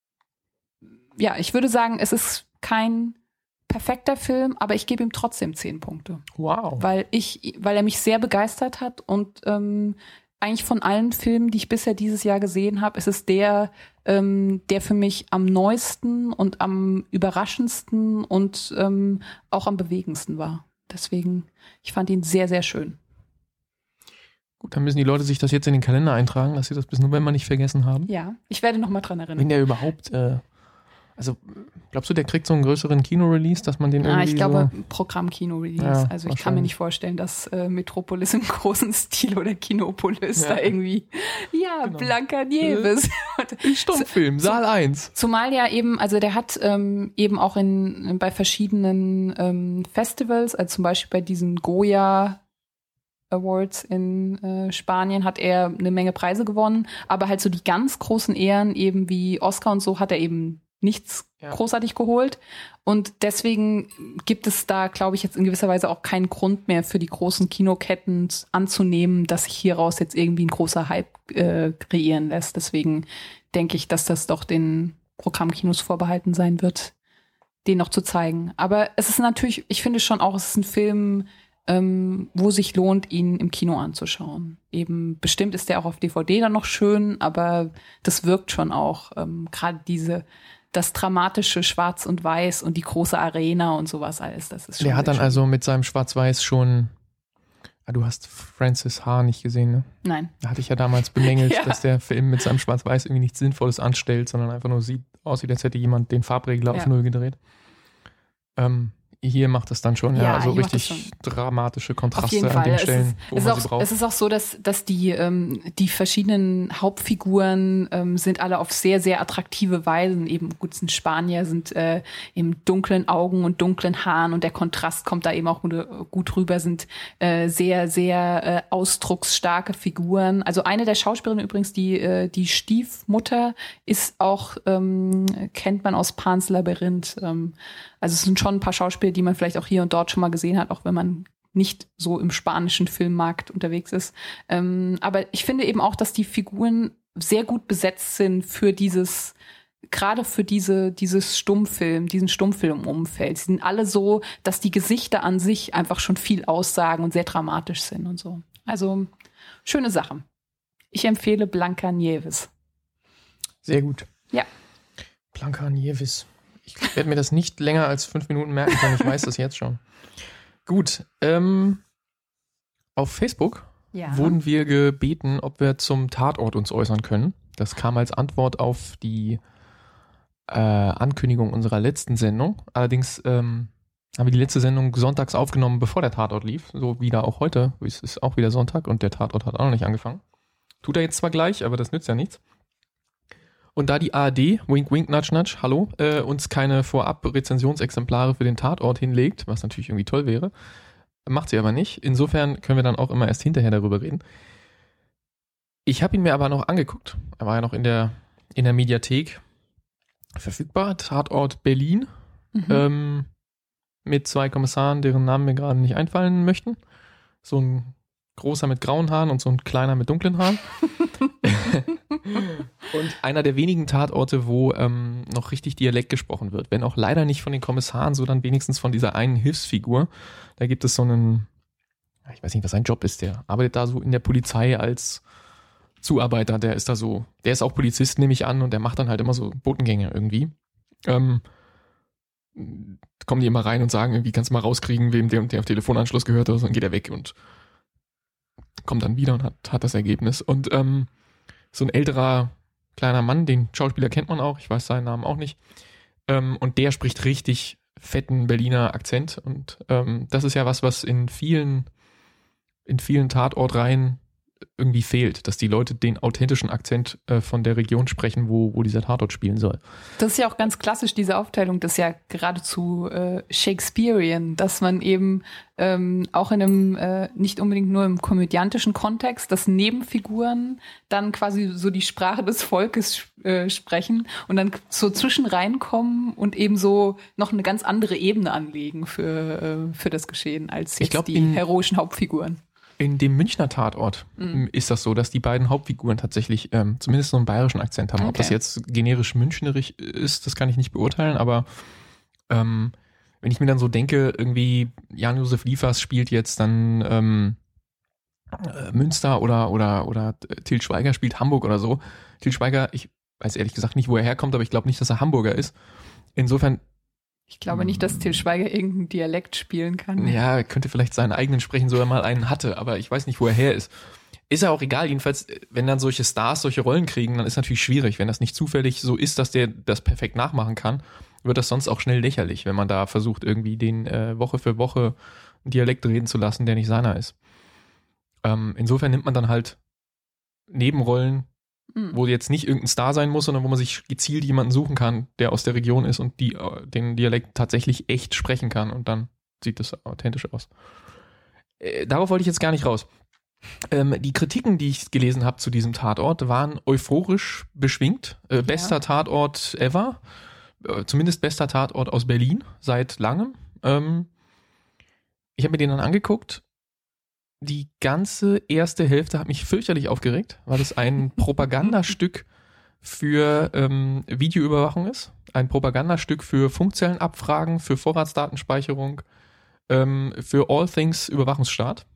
würde sagen, es ist kein perfekter Film, aber ich gebe ihm trotzdem 10 Punkte. Wow. Weil er mich sehr begeistert hat und eigentlich von allen Filmen, die ich bisher dieses Jahr gesehen habe, ist es der für mich am neuesten und am überraschendsten und auch am bewegendsten war. Deswegen, ich fand ihn sehr, sehr schön. Gut, dann müssen die Leute sich das jetzt in den Kalender eintragen, dass sie das bis November nicht vergessen haben. Ja, ich werde nochmal dran erinnern. Wenn der überhaupt, glaubst du, der kriegt so einen größeren Kino-Release, dass man den irgendwie ich glaube, Programm-Kino-Release. Ja, also ich kann mir nicht vorstellen, dass Metropolis im großen Stil oder Kinopolis da irgendwie, genau. Blancanieves. Stummfilm, Saal 1. Zumal ja eben, also der hat eben auch bei verschiedenen Festivals, also zum Beispiel bei diesen Goya Awards in Spanien hat er eine Menge Preise gewonnen, aber halt so die ganz großen Ehren eben wie Oscar und so hat er eben nichts großartig geholt und deswegen gibt es da, glaube ich, jetzt in gewisser Weise auch keinen Grund mehr für die großen Kinoketten anzunehmen, dass sich hieraus jetzt irgendwie ein großer Hype kreieren lässt. Deswegen denke ich, dass das doch den Programmkinos vorbehalten sein wird, den noch zu zeigen. Aber es ist natürlich, ich finde schon auch, es ist ein Film, wo sich lohnt, ihn im Kino anzuschauen. Eben bestimmt ist der auch auf DVD dann noch schön, aber das wirkt schon auch. Gerade das dramatische Schwarz und Weiß und die große Arena und sowas alles. Das ist schon. Der hat dann also mit seinem Schwarz-Weiß schon. Du hast Francis H. nicht gesehen, ne? Nein. Da hatte ich ja damals bemängelt, dass der Film mit seinem Schwarz-Weiß irgendwie nichts Sinnvolles anstellt, sondern einfach nur aussieht, als hätte jemand den Farbregler auf 0 gedreht. Hier macht es dann schon, also richtig dramatische Kontraste an den Stellen, wo man sie braucht. Es ist auch so, dass die verschiedenen Hauptfiguren sind alle auf sehr, sehr attraktive Weisen. Eben gut, sind Spanier, sind eben dunklen Augen und dunklen Haaren und der Kontrast kommt da eben auch gut rüber, sind sehr, sehr ausdrucksstarke Figuren. Also eine der Schauspielerinnen übrigens, die Stiefmutter, ist auch, kennt man aus Pans Labyrinth. Also es sind schon ein paar Schauspieler, die man vielleicht auch hier und dort schon mal gesehen hat, auch wenn man nicht so im spanischen Filmmarkt unterwegs ist. Aber ich finde eben auch, dass die Figuren sehr gut besetzt sind für dieses diesen Stummfilmumfeld. Sie sind alle so, dass die Gesichter an sich einfach schon viel aussagen und sehr dramatisch sind und so. Also schöne Sache. Ich empfehle Blancanieves. Sehr gut. Ja. Blancanieves. Ich werde mir das nicht länger als 5 Minuten merken können. Ich weiß das jetzt schon. Gut. Auf Facebook wurden wir gebeten, ob wir zum Tatort uns äußern können. Das kam als Antwort auf die Ankündigung unserer letzten Sendung. Allerdings haben wir die letzte Sendung sonntags aufgenommen, bevor der Tatort lief. So wieder auch heute. Es ist auch wieder Sonntag und der Tatort hat auch noch nicht angefangen. Tut er jetzt zwar gleich, aber das nützt ja nichts. Und da die ARD, wink wink, nudge nudge, hallo, uns keine Vorab-Rezensionsexemplare für den Tatort hinlegt, was natürlich irgendwie toll wäre, macht sie aber nicht. Insofern können wir dann auch immer erst hinterher darüber reden. Ich habe ihn mir aber noch angeguckt. Er war ja noch in der Mediathek verfügbar. Tatort Berlin. Mit 2 Kommissaren, deren Namen mir gerade nicht einfallen möchten. So ein großer mit grauen Haaren und so ein kleiner mit dunklen Haaren. Und einer der wenigen Tatorte, wo noch richtig Dialekt gesprochen wird. Wenn auch leider nicht von den Kommissaren, so dann wenigstens von dieser einen Hilfsfigur. Da gibt es so einen, ich weiß nicht, was sein Job ist, der arbeitet da so in der Polizei als Zuarbeiter. Der ist auch Polizist, nehme ich an, und der macht dann halt immer so Botengänge irgendwie. Kommen die immer rein und sagen, irgendwie kannst du mal rauskriegen, wem der und der auf Telefonanschluss gehört hat, und dann geht er weg und kommt dann wieder und hat das Ergebnis. Und so ein älterer kleiner Mann, den Schauspieler kennt man auch, ich weiß seinen Namen auch nicht, und der spricht richtig fetten Berliner Akzent, und das ist ja was in vielen Tatortreihen irgendwie fehlt, dass die Leute den authentischen Akzent von der Region sprechen, wo dieser Tatort spielen soll. Das ist ja auch ganz klassisch, diese Aufteilung, das ist ja geradezu Shakespearean, dass man eben auch in einem, nicht unbedingt nur im komödiantischen Kontext, dass Nebenfiguren dann quasi so die Sprache des Volkes sprechen und dann so zwischen reinkommen und eben so noch eine ganz andere Ebene anlegen für das Geschehen als jetzt die heroischen Hauptfiguren. In dem Münchner Tatort ist das so, dass die beiden Hauptfiguren tatsächlich zumindest so einen bayerischen Akzent haben. Okay. Ob das jetzt generisch münchnerisch ist, das kann ich nicht beurteilen, aber wenn ich mir dann so denke, irgendwie Jan-Josef Liefers spielt jetzt dann Münster oder Til Schweiger spielt Hamburg oder so. Til Schweiger, ich weiß ehrlich gesagt nicht, wo er herkommt, aber ich glaube nicht, dass er Hamburger ist. Insofern ich glaube nicht, dass Til Schweiger irgendeinen Dialekt spielen kann. Ja, er könnte vielleicht seinen eigenen sprechen, so er mal einen hatte, aber ich weiß nicht, wo er her ist. Ist ja auch egal, jedenfalls, wenn dann solche Stars solche Rollen kriegen, dann ist natürlich schwierig. Wenn das nicht zufällig so ist, dass der das perfekt nachmachen kann, wird das sonst auch schnell lächerlich, wenn man da versucht, irgendwie den Woche für Woche einen Dialekt reden zu lassen, der nicht seiner ist. Insofern nimmt man dann halt Nebenrollen, wo jetzt nicht irgendein Star sein muss, sondern wo man sich gezielt jemanden suchen kann, der aus der Region ist und den Dialekt tatsächlich echt sprechen kann, und dann sieht das authentisch aus. Darauf wollte ich jetzt gar nicht raus. Die Kritiken, die ich gelesen habe zu diesem Tatort, waren euphorisch beschwingt. Bester Tatort ever. Zumindest bester Tatort aus Berlin seit langem. Ich habe mir den dann angeguckt. Die ganze erste Hälfte hat mich fürchterlich aufgeregt, weil es ein Propagandastück für Videoüberwachung ist. Ein Propagandastück für Funkzellenabfragen, für Vorratsdatenspeicherung, für All Things Überwachungsstaat.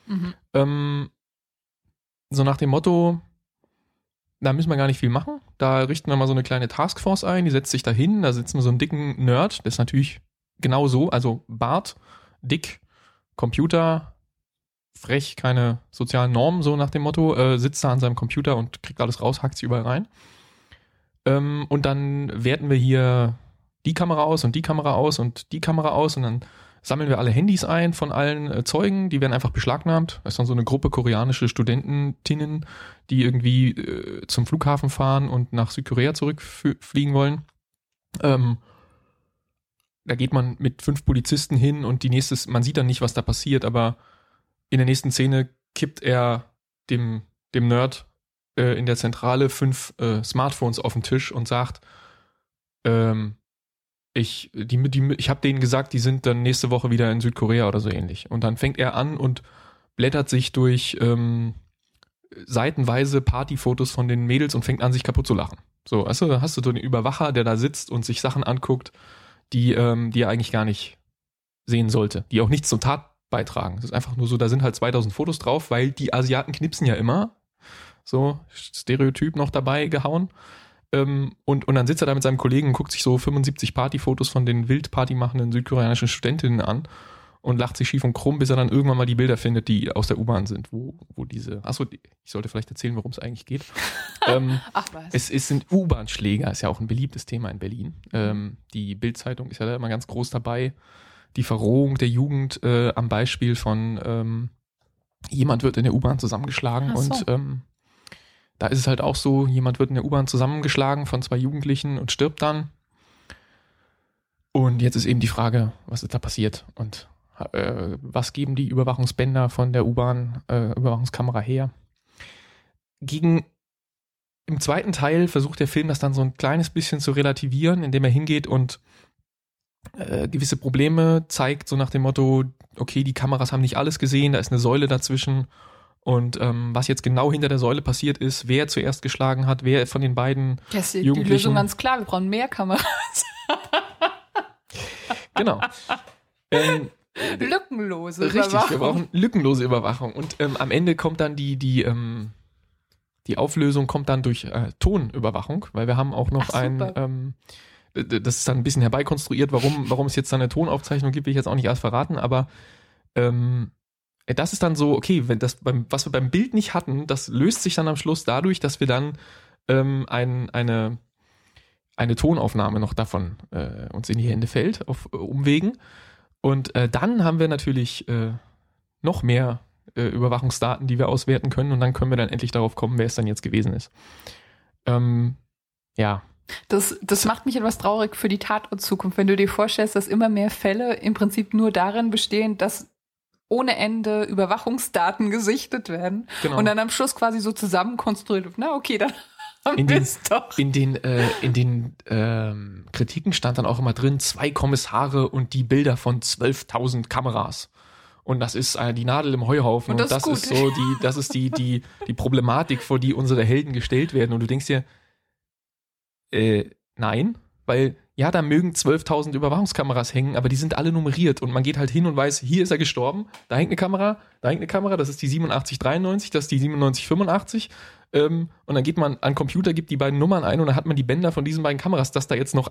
So nach dem Motto, da müssen wir gar nicht viel machen. Da richten wir mal so eine kleine Taskforce ein, die setzt sich da hin, da sitzen wir so einen dicken Nerd, das ist natürlich genau so, also Bart, dick, Computer, frech, keine sozialen Normen, so nach dem Motto, sitzt da an seinem Computer und kriegt alles raus, hackt sich überall rein. Und dann werten wir hier die Kamera aus und die Kamera aus und die Kamera aus, und dann sammeln wir alle Handys ein von allen Zeugen, die werden einfach beschlagnahmt. Das ist dann so eine Gruppe koreanische Studentinnen, die irgendwie zum Flughafen fahren und nach Südkorea zurückfliegen wollen. Da geht man mit 5 Polizisten hin, und man sieht dann nicht, was da passiert, aber in der nächsten Szene kippt er dem Nerd in der Zentrale 5 Smartphones auf den Tisch und sagt, ich habe denen gesagt, die sind dann nächste Woche wieder in Südkorea oder so ähnlich. Und dann fängt er an und blättert sich durch seitenweise Partyfotos von den Mädels und fängt an, sich kaputt zu lachen. So, weißt du, da hast du so den Überwacher, der da sitzt und sich Sachen anguckt, die er eigentlich gar nicht sehen sollte, die auch nichts zum Tat beitragen. Das ist einfach nur so, da sind halt 2000 Fotos drauf, weil die Asiaten knipsen ja immer. So, Stereotyp noch dabei gehauen. Und dann sitzt er da mit seinem Kollegen und guckt sich so 75 Partyfotos von den wild Party machenden südkoreanischen Studentinnen an und lacht sich schief und krumm, bis er dann irgendwann mal die Bilder findet, die aus der U-Bahn sind, wo diese, ich sollte vielleicht erzählen, worum es eigentlich geht. Ach was. Es sind U-Bahn-Schläger, ist ja auch ein beliebtes Thema in Berlin. Die Bild-Zeitung ist ja da immer ganz groß dabei. die Verrohung der Jugend am Beispiel von jemand wird in der U-Bahn zusammengeschlagen. Ach so. Und da ist es halt auch so, jemand wird in der U-Bahn zusammengeschlagen von 2 Jugendlichen und stirbt dann. Und jetzt ist eben die Frage, was ist da passiert und was geben die Überwachungsbänder von der U-Bahn, Überwachungskamera her? Im zweiten Teil versucht der Film das dann so ein kleines bisschen zu relativieren, indem er hingeht und gewisse Probleme zeigt, so nach dem Motto, okay, die Kameras haben nicht alles gesehen, da ist eine Säule dazwischen und was jetzt genau hinter der Säule passiert ist, wer zuerst geschlagen hat, wer von den beiden Die Jugendlichen... Lösung ganz klar, wir brauchen mehr Kameras. Genau. Lückenlose Richtig, Überwachung. wir brauchen lückenlose Überwachung. Und am Ende kommt dann die Auflösung kommt dann durch Tonüberwachung, weil wir haben auch noch das ist dann ein bisschen herbeikonstruiert, warum es jetzt dann eine Tonaufzeichnung gibt, will ich jetzt auch nicht alles verraten, aber das ist dann so, okay, was wir beim Bild nicht hatten, das löst sich dann am Schluss dadurch, dass wir dann eine Tonaufnahme noch davon uns in die Hände fällt, auf Umwegen. Und dann haben wir natürlich noch mehr Überwachungsdaten, die wir auswerten können und dann können wir dann endlich darauf kommen, wer es dann jetzt gewesen ist. Ja. Das macht mich etwas traurig für die Tatort-Zukunft, wenn du dir vorstellst, dass immer mehr Fälle im Prinzip nur darin bestehen, dass ohne Ende Überwachungsdaten gesichtet werden und dann am Schluss quasi so zusammenkonstruiert wird. Na okay, dann haben wir es doch. In den Kritiken stand dann auch immer drin, 2 Kommissare und die Bilder von 12.000 Kameras. Und das ist die Nadel im Heuhaufen. Und das ist so die Problematik, vor die unsere Helden gestellt werden. Und du denkst dir, nein, weil ja, da mögen 12.000 Überwachungskameras hängen, aber die sind alle nummeriert und man geht halt hin und weiß, hier ist er gestorben, da hängt eine Kamera, das ist die 8793, das ist die 9785 und dann geht man an den Computer, gibt die beiden Nummern ein und dann hat man die Bänder von diesen beiden Kameras, dass da jetzt noch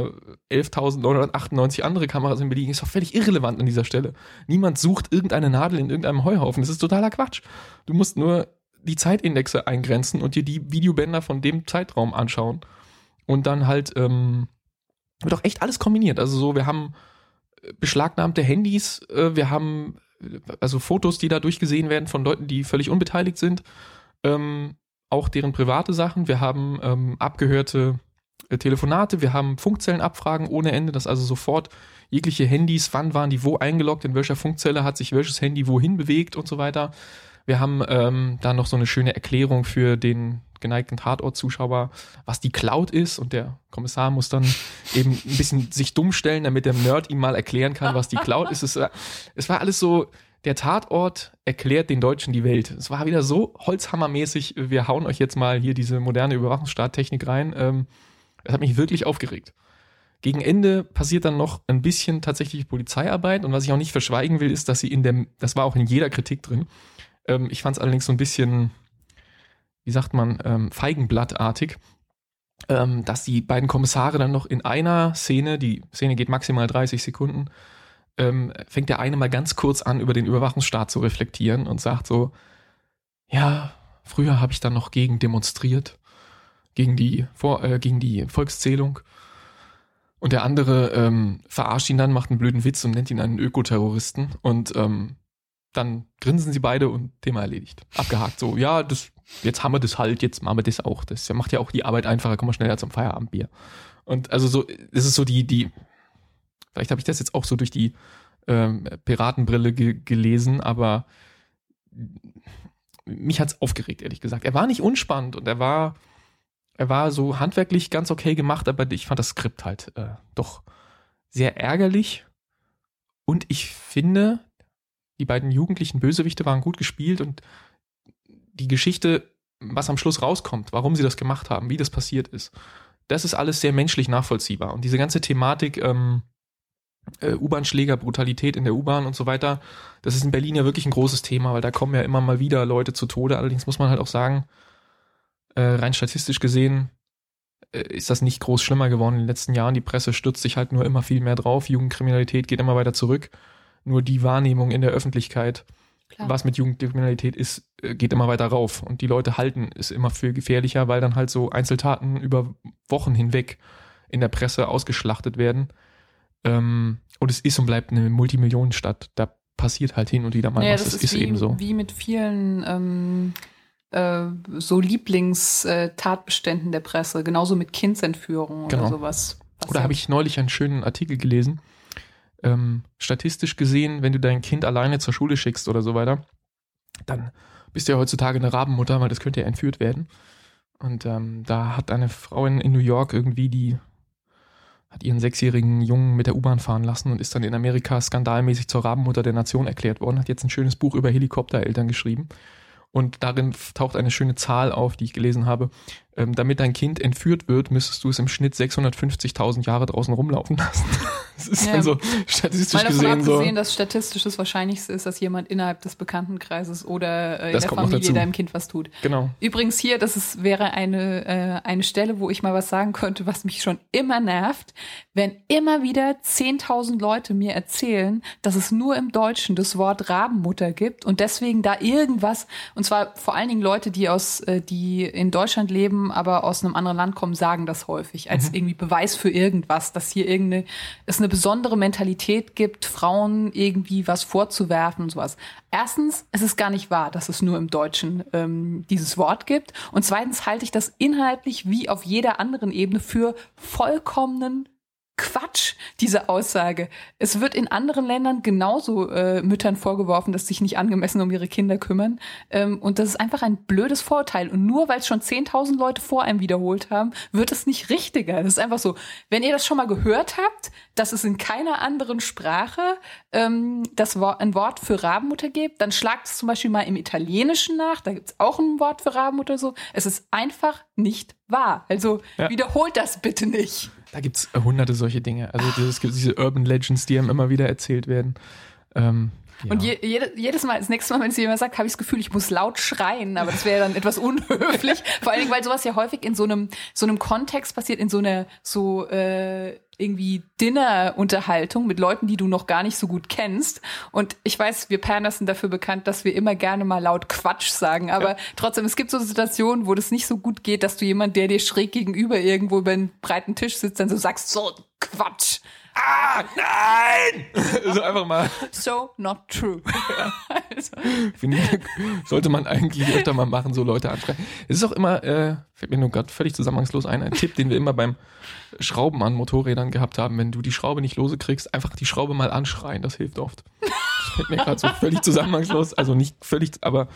11.998 andere Kameras in Berlin, ist doch völlig irrelevant an dieser Stelle. Niemand sucht irgendeine Nadel in irgendeinem Heuhaufen, das ist totaler Quatsch. Du musst nur die Zeitindexe eingrenzen und dir die Videobänder von dem Zeitraum anschauen und dann halt wird auch echt alles kombiniert. Also so, wir haben beschlagnahmte Handys, wir haben also Fotos, die da durchgesehen werden von Leuten, die völlig unbeteiligt sind, auch deren private Sachen. Wir haben abgehörte Telefonate, wir haben Funkzellenabfragen ohne Ende, dass also sofort jegliche Handys, wann waren die wo eingeloggt, in welcher Funkzelle hat sich welches Handy wohin bewegt und so weiter. Wir haben da noch so eine schöne Erklärung für den geneigten Tatort-Zuschauer, was die Cloud ist und der Kommissar muss dann eben ein bisschen sich dumm stellen, damit der Nerd ihm mal erklären kann, was die Cloud ist. Es war alles so, der Tatort erklärt den Deutschen die Welt. Es war wieder so holzhammermäßig, wir hauen euch jetzt mal hier diese moderne Überwachungsstaattechnik rein. Das hat mich wirklich aufgeregt. Gegen Ende passiert dann noch ein bisschen tatsächlich Polizeiarbeit und was ich auch nicht verschweigen will, ist, dass sie das war auch in jeder Kritik drin. Ich fand es allerdings so ein bisschen, wie sagt man, feigenblattartig, dass die beiden Kommissare dann noch in einer Szene, die Szene geht maximal 30 Sekunden, fängt der eine mal ganz kurz an, über den Überwachungsstaat zu reflektieren und sagt so, ja, früher habe ich dann noch gegen demonstriert, gegen die Volkszählung. Und der andere verarscht ihn dann, macht einen blöden Witz und nennt ihn einen Ökoterroristen und dann grinsen sie beide und Thema erledigt. Abgehakt. So, ja, jetzt haben wir das halt, jetzt machen wir das auch. Das macht ja auch die Arbeit einfacher, kommen wir schneller zum Feierabendbier. Und also so, das ist so vielleicht habe ich das jetzt auch so durch die Piratenbrille gelesen, aber mich hat's aufgeregt, ehrlich gesagt. Er war nicht unspannend und er war so handwerklich ganz okay gemacht, aber ich fand das Skript halt doch sehr ärgerlich. Und ich finde, die beiden jugendlichen Bösewichte waren gut gespielt und die Geschichte, was am Schluss rauskommt, warum sie das gemacht haben, wie das passiert ist, das ist alles sehr menschlich nachvollziehbar. Und diese ganze Thematik U-Bahn-Schläger, Brutalität in der U-Bahn und so weiter, das ist in Berlin ja wirklich ein großes Thema, weil da kommen ja immer mal wieder Leute zu Tode. Allerdings muss man halt auch sagen, rein statistisch gesehen ist das nicht groß schlimmer geworden in den letzten Jahren. Die Presse stürzt sich halt nur immer viel mehr drauf. Jugendkriminalität geht immer weiter zurück. Nur die Wahrnehmung in der Öffentlichkeit, was mit Jugendkriminalität ist, geht immer weiter rauf. Und die Leute halten es immer für gefährlicher, weil dann halt so Einzeltaten über Wochen hinweg in der Presse ausgeschlachtet werden. Und es ist und bleibt eine Multimillionenstadt. Da passiert halt hin und wieder mal was. Das ist wie, eben so. Wie mit vielen so Lieblingstatbeständen der Presse. Genauso mit Kindsentführung oder sowas. Oder habe ich neulich einen schönen Artikel gelesen. Statistisch gesehen, wenn du dein Kind alleine zur Schule schickst oder so weiter, dann bist du ja heutzutage eine Rabenmutter, weil das könnte ja entführt werden. Und da hat eine Frau in New York irgendwie, die hat ihren 6-jährigen Jungen mit der U-Bahn fahren lassen und ist dann in Amerika skandalmäßig zur Rabenmutter der Nation erklärt worden, hat jetzt ein schönes Buch über Helikoptereltern geschrieben. Und darin taucht eine schöne Zahl auf, die ich gelesen habe. Damit dein Kind entführt wird, müsstest du es im Schnitt 650.000 Jahre draußen rumlaufen lassen. Das ist dann so statistisch gesehen so. Mal davon abgesehen, dass statistisch das Wahrscheinlichste ist, dass jemand innerhalb des Bekanntenkreises oder in der Familie deinem Kind was tut. Genau. Übrigens hier, wäre eine Stelle, wo ich mal was sagen könnte, was mich schon immer nervt, wenn immer wieder 10.000 Leute mir erzählen, dass es nur im Deutschen das Wort Rabenmutter gibt und deswegen da irgendwas, und zwar vor allen Dingen Leute, die in Deutschland leben, aber aus einem anderen Land kommen, sagen das häufig als irgendwie Beweis für irgendwas, dass hier es eine besondere Mentalität gibt, Frauen irgendwie was vorzuwerfen und sowas. Erstens, es ist gar nicht wahr, dass es nur im Deutschen dieses Wort gibt. Und zweitens halte ich das inhaltlich wie auf jeder anderen Ebene für vollkommenen Quatsch, diese Aussage. Es wird in anderen Ländern genauso Müttern vorgeworfen, dass sie sich nicht angemessen um ihre Kinder kümmern. Und das ist einfach ein blödes Vorurteil. Und nur weil es schon 10.000 Leute vor einem wiederholt haben, wird es nicht richtiger. Das ist einfach so. Wenn ihr das schon mal gehört habt, dass es in keiner anderen Sprache ein Wort für Rabenmutter gibt, dann schlagt es zum Beispiel mal im Italienischen nach. Da gibt es auch ein Wort für Rabenmutter. So. Es ist einfach nicht wahr. Also wiederholt das bitte nicht. Da gibt es hunderte solche Dinge. Also es gibt diese Urban Legends, die einem immer wieder erzählt werden. Und jedes Mal, das nächste Mal, wenn es jemand sagt, habe ich das Gefühl, ich muss laut schreien, aber das wäre dann etwas unhöflich. Vor allen Dingen, weil sowas ja häufig in so einem Kontext passiert, in so einer irgendwie Dinner-Unterhaltung mit Leuten, die du noch gar nicht so gut kennst. Und ich weiß, wir Perners sind dafür bekannt, dass wir immer gerne mal laut Quatsch sagen. Aber trotzdem, es gibt so Situationen, wo das nicht so gut geht, dass du jemand, der dir schräg gegenüber irgendwo über einen breiten Tisch sitzt, dann so sagst, so Quatsch. Ah, nein! So einfach mal. So not true. Also. Finde ich, sollte man eigentlich öfter mal machen, so Leute anschreien. Es ist auch immer, fällt mir nur gerade völlig zusammenhangslos ein Tipp, den wir immer beim Schrauben an Motorrädern gehabt haben. Wenn du die Schraube nicht lose kriegst, einfach die Schraube mal anschreien. Das hilft oft. Das fällt mir gerade so völlig zusammenhangslos, also nicht völlig, aber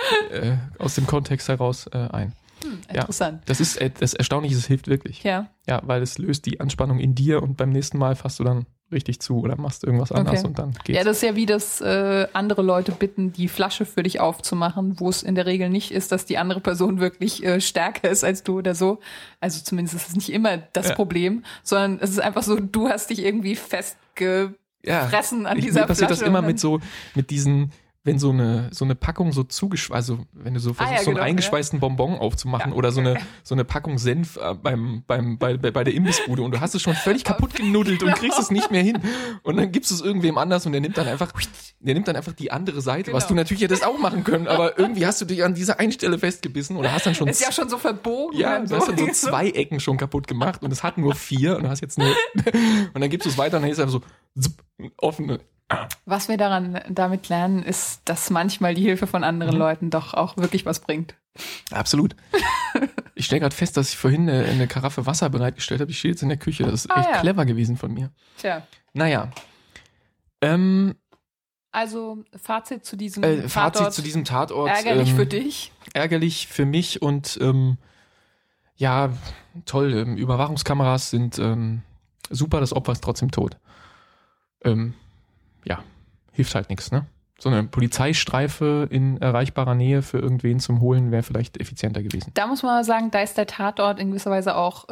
aus dem Kontext heraus ein. Interessant. Ja, das ist das Erstaunliche, es hilft wirklich. Ja. Ja, weil es löst die Anspannung in dir und beim nächsten Mal fasst du dann richtig zu oder machst irgendwas anderes und dann geht's. Ja, das ist ja wie das andere Leute bitten, die Flasche für dich aufzumachen, wo es in der Regel nicht ist, dass die andere Person wirklich stärker ist als du oder so. Also zumindest ist es nicht immer das Problem, sondern es ist einfach so, du hast dich irgendwie festgefressen an dieser Flasche. Mir passiert das immer mit diesen, wenn so eine Packung so also wenn du so versuchst, so einen eingeschweißten Bonbon aufzumachen oder so eine Packung Senf bei der Imbissbude und du hast es schon völlig kaputt genuddelt und kriegst es nicht mehr hin und dann gibst du es irgendwem anders und der nimmt dann einfach die andere Seite, was du natürlich hättest auch machen können, aber irgendwie hast du dich an dieser einen Stelle festgebissen oder hast dann schon... Ist ja schon so verbogen. Ja, du hast dann so 2 Ecken schon kaputt gemacht und es hat nur 4 und du hast jetzt nur... und dann gibst du es weiter und dann ist es einfach so offene... Was wir damit lernen, ist, dass manchmal die Hilfe von anderen Leuten doch auch wirklich was bringt. Absolut. Ich stelle gerade fest, dass ich vorhin eine Karaffe Wasser bereitgestellt habe. Die steht jetzt in der Küche. Das ist echt clever gewesen von mir. Tja. Naja. Also Fazit zu diesem Tatort. Ärgerlich für dich. Ärgerlich für mich und toll. Überwachungskameras sind super. Das Opfer ist trotzdem tot. Hilft halt nichts, ne? So eine Polizeistreife in erreichbarer Nähe für irgendwen zum Holen wäre vielleicht effizienter gewesen. Da muss man mal sagen, da ist der Tatort in gewisser Weise auch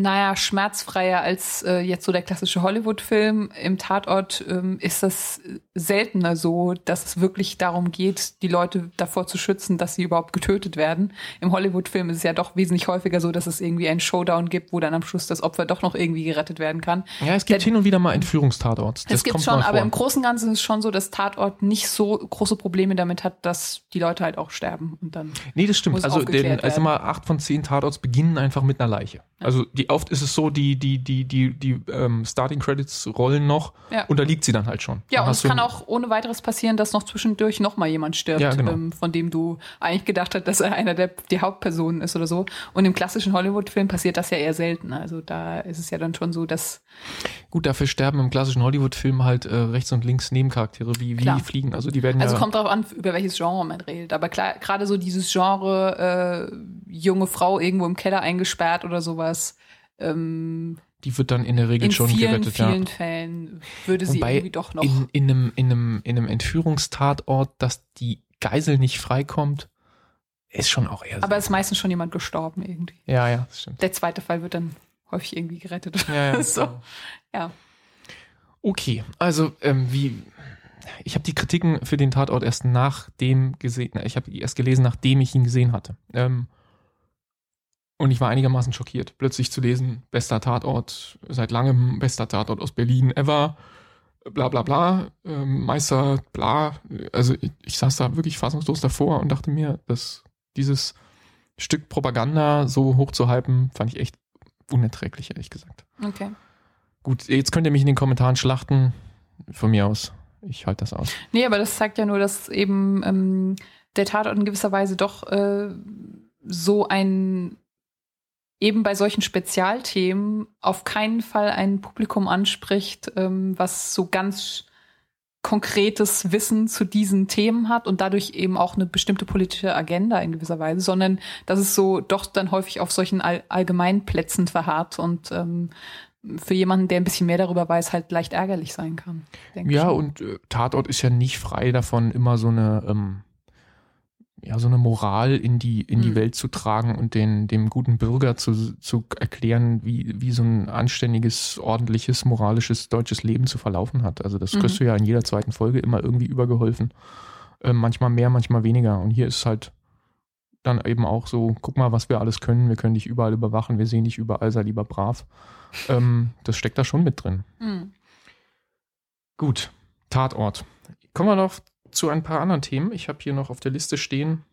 schmerzfreier als jetzt so der klassische Hollywood-Film. Im Tatort ist das seltener so, dass es wirklich darum geht, die Leute davor zu schützen, dass sie überhaupt getötet werden. Im Hollywood-Film ist es ja doch wesentlich häufiger so, dass es irgendwie einen Showdown gibt, wo dann am Schluss das Opfer doch noch irgendwie gerettet werden kann. Ja, es gibt hin und wieder mal Entführungstatorts. Es gibt schon, aber im Großen und Ganzen ist es schon so, dass Tatort nicht so große Probleme damit hat, dass die Leute halt auch sterben und dann. Nee, das stimmt. Also immer 8 von 10 Tatorts beginnen einfach mit einer Leiche. Ja. Also oft ist es so, die Starting Credits rollen noch und da liegt sie dann halt schon. Ja, dann und es kann auch ohne weiteres passieren, dass noch zwischendurch noch mal jemand stirbt, ja, genau. Von dem du eigentlich gedacht hast, dass er einer die Hauptpersonen ist oder so. Und im klassischen Hollywood-Film passiert das ja eher selten. Also da ist es ja dann schon so, dass... Gut, dafür sterben im klassischen Hollywood-Film halt rechts und links Nebencharaktere wie fliegen. Also die werden kommt darauf an, über welches Genre man redet. Aber klar, gerade so dieses Genre junge Frau irgendwo im Keller eingesperrt oder sowas, die wird dann in der Regel schon gerettet. In vielen Fällen würde sie irgendwie doch noch... In einem Entführungstatort, dass die Geisel nicht freikommt, ist schon auch eher so. Aber es ist meistens schon jemand gestorben irgendwie. Ja, das stimmt. Der zweite Fall wird dann häufig irgendwie gerettet. Ja. So. Ja. Okay, also ich habe die Kritiken für den Tatort erst nachdem gesehen, ich habe die erst gelesen, nachdem ich ihn gesehen hatte. Und ich war einigermaßen schockiert, plötzlich zu lesen, bester Tatort seit langem, bester Tatort aus Berlin ever, bla bla bla, Meister, bla. Also ich saß da wirklich fassungslos davor und dachte mir, dass dieses Stück Propaganda so hoch zu hypen, fand ich echt unerträglich, ehrlich gesagt. Okay. Gut, jetzt könnt ihr mich in den Kommentaren schlachten, von mir aus. Ich halte das aus. Nee, aber das zeigt ja nur, dass eben der Tatort in gewisser Weise doch so ein eben bei solchen Spezialthemen auf keinen Fall ein Publikum anspricht, was so ganz konkretes Wissen zu diesen Themen hat und dadurch eben auch eine bestimmte politische Agenda in gewisser Weise, sondern dass es so doch dann häufig auf solchen Allgemeinplätzen verharrt und für jemanden, der ein bisschen mehr darüber weiß, halt leicht ärgerlich sein kann. Ja, und Tatort ist ja nicht frei davon, immer so eine Moral in die Welt zu tragen und dem guten Bürger zu erklären, wie so ein anständiges, ordentliches, moralisches deutsches Leben zu verlaufen hat. Also das kriegst du ja in jeder zweiten Folge immer irgendwie übergeholfen. Manchmal mehr, manchmal weniger. Und hier ist halt dann eben auch so, guck mal, was wir alles können. Wir können dich überall überwachen, wir sehen dich überall, sei lieber brav. Das steckt da schon mit drin. Mhm. Gut, Tatort. Kommen wir noch zu ein paar anderen Themen. Ich habe hier noch auf der Liste stehen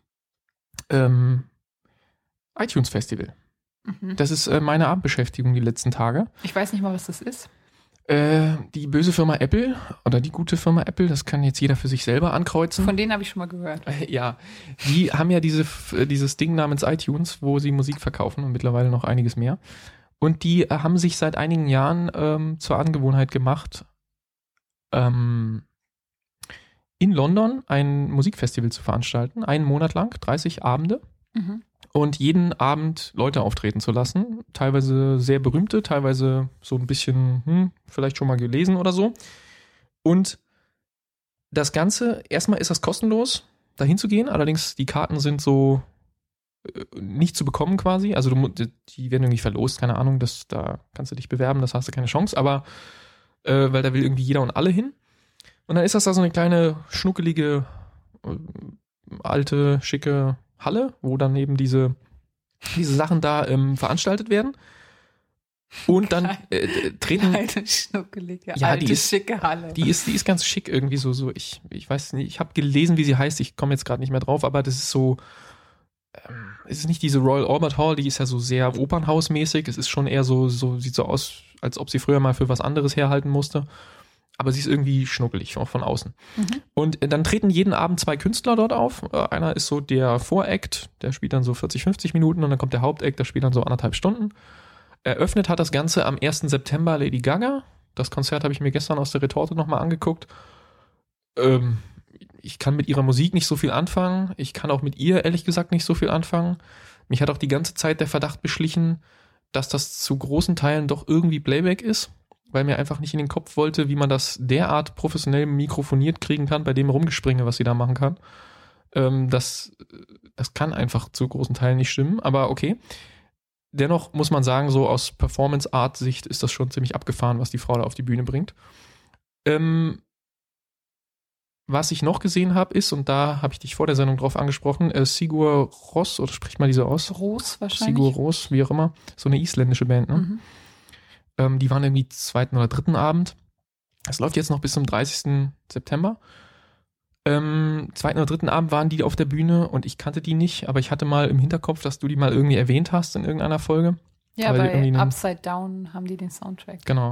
iTunes Festival. Mhm. Das ist meine Abendbeschäftigung die letzten Tage. Ich weiß nicht mal, was das ist. Die böse Firma Apple oder die gute Firma Apple, das kann jetzt jeder für sich selber ankreuzen. Von denen habe ich schon mal gehört. Ja, die haben ja dieses Ding namens iTunes, wo sie Musik verkaufen und mittlerweile noch einiges mehr. Und die haben sich seit einigen Jahren zur Angewohnheit gemacht, in London ein Musikfestival zu veranstalten, einen Monat lang, 30 Abende. Mhm. Und jeden Abend Leute auftreten zu lassen. Teilweise sehr berühmte, teilweise so ein bisschen, vielleicht schon mal gelesen oder so. Und das Ganze, erstmal ist das kostenlos, dahin zu gehen. Allerdings, die Karten sind so nicht zu bekommen quasi. Also die werden irgendwie verlost, keine Ahnung. Da kannst du dich bewerben, das hast du keine Chance. Aber, weil da will irgendwie jeder und alle hin. Und dann ist das da so eine kleine, schnuckelige, alte, schicke Halle, wo dann eben diese Sachen da veranstaltet werden. Und dann treten... Alte, schnuckelige, ja, alte, schicke Halle. Die ist ganz schick irgendwie so. Ich weiß nicht, ich habe gelesen, wie sie heißt, ich komme jetzt gerade nicht mehr drauf, aber das ist so... es ist nicht diese Royal Albert Hall, die ist ja so sehr Opernhausmäßig. Es ist schon eher so, sieht so aus, als ob sie früher mal für was anderes herhalten musste. Aber sie ist irgendwie schnuckelig, auch von außen. Mhm. Und dann treten jeden Abend 2 Künstler dort auf. Einer ist so der Voract, der spielt dann so 40, 50 Minuten und dann kommt der Hauptact, der spielt dann so 1,5 Stunden. Eröffnet hat das Ganze am 1. September Lady Gaga. Das Konzert habe ich mir gestern aus der Retorte nochmal angeguckt. Ich kann mit ihrer Musik nicht so viel anfangen. Ich kann auch mit ihr, ehrlich gesagt, nicht so viel anfangen. Mich hat auch die ganze Zeit der Verdacht beschlichen, dass das zu großen Teilen doch irgendwie Playback ist, weil mir einfach nicht in den Kopf wollte, wie man das derart professionell mikrofoniert kriegen kann, bei dem Rumgespringe, was sie da machen kann. Das kann einfach zu großen Teilen nicht stimmen, aber okay. Dennoch muss man sagen, so aus Performance-Art-Sicht ist das schon ziemlich abgefahren, was die Frau da auf die Bühne bringt. was ich noch gesehen habe, ist, und da habe ich dich vor der Sendung drauf angesprochen, Sigur Rós, oder spricht man diese aus? Rós wahrscheinlich. Sigur Rós, wie auch immer. So eine isländische Band, ne? Die waren irgendwie 2. oder 3. Abend. Das läuft jetzt noch bis zum 30. September. 2. oder 3. Abend waren die auf der Bühne und ich kannte die nicht, aber ich hatte mal im Hinterkopf, dass du die mal irgendwie erwähnt hast in irgendeiner Folge. Ja, bei Upside Down haben die den Soundtrack gemacht.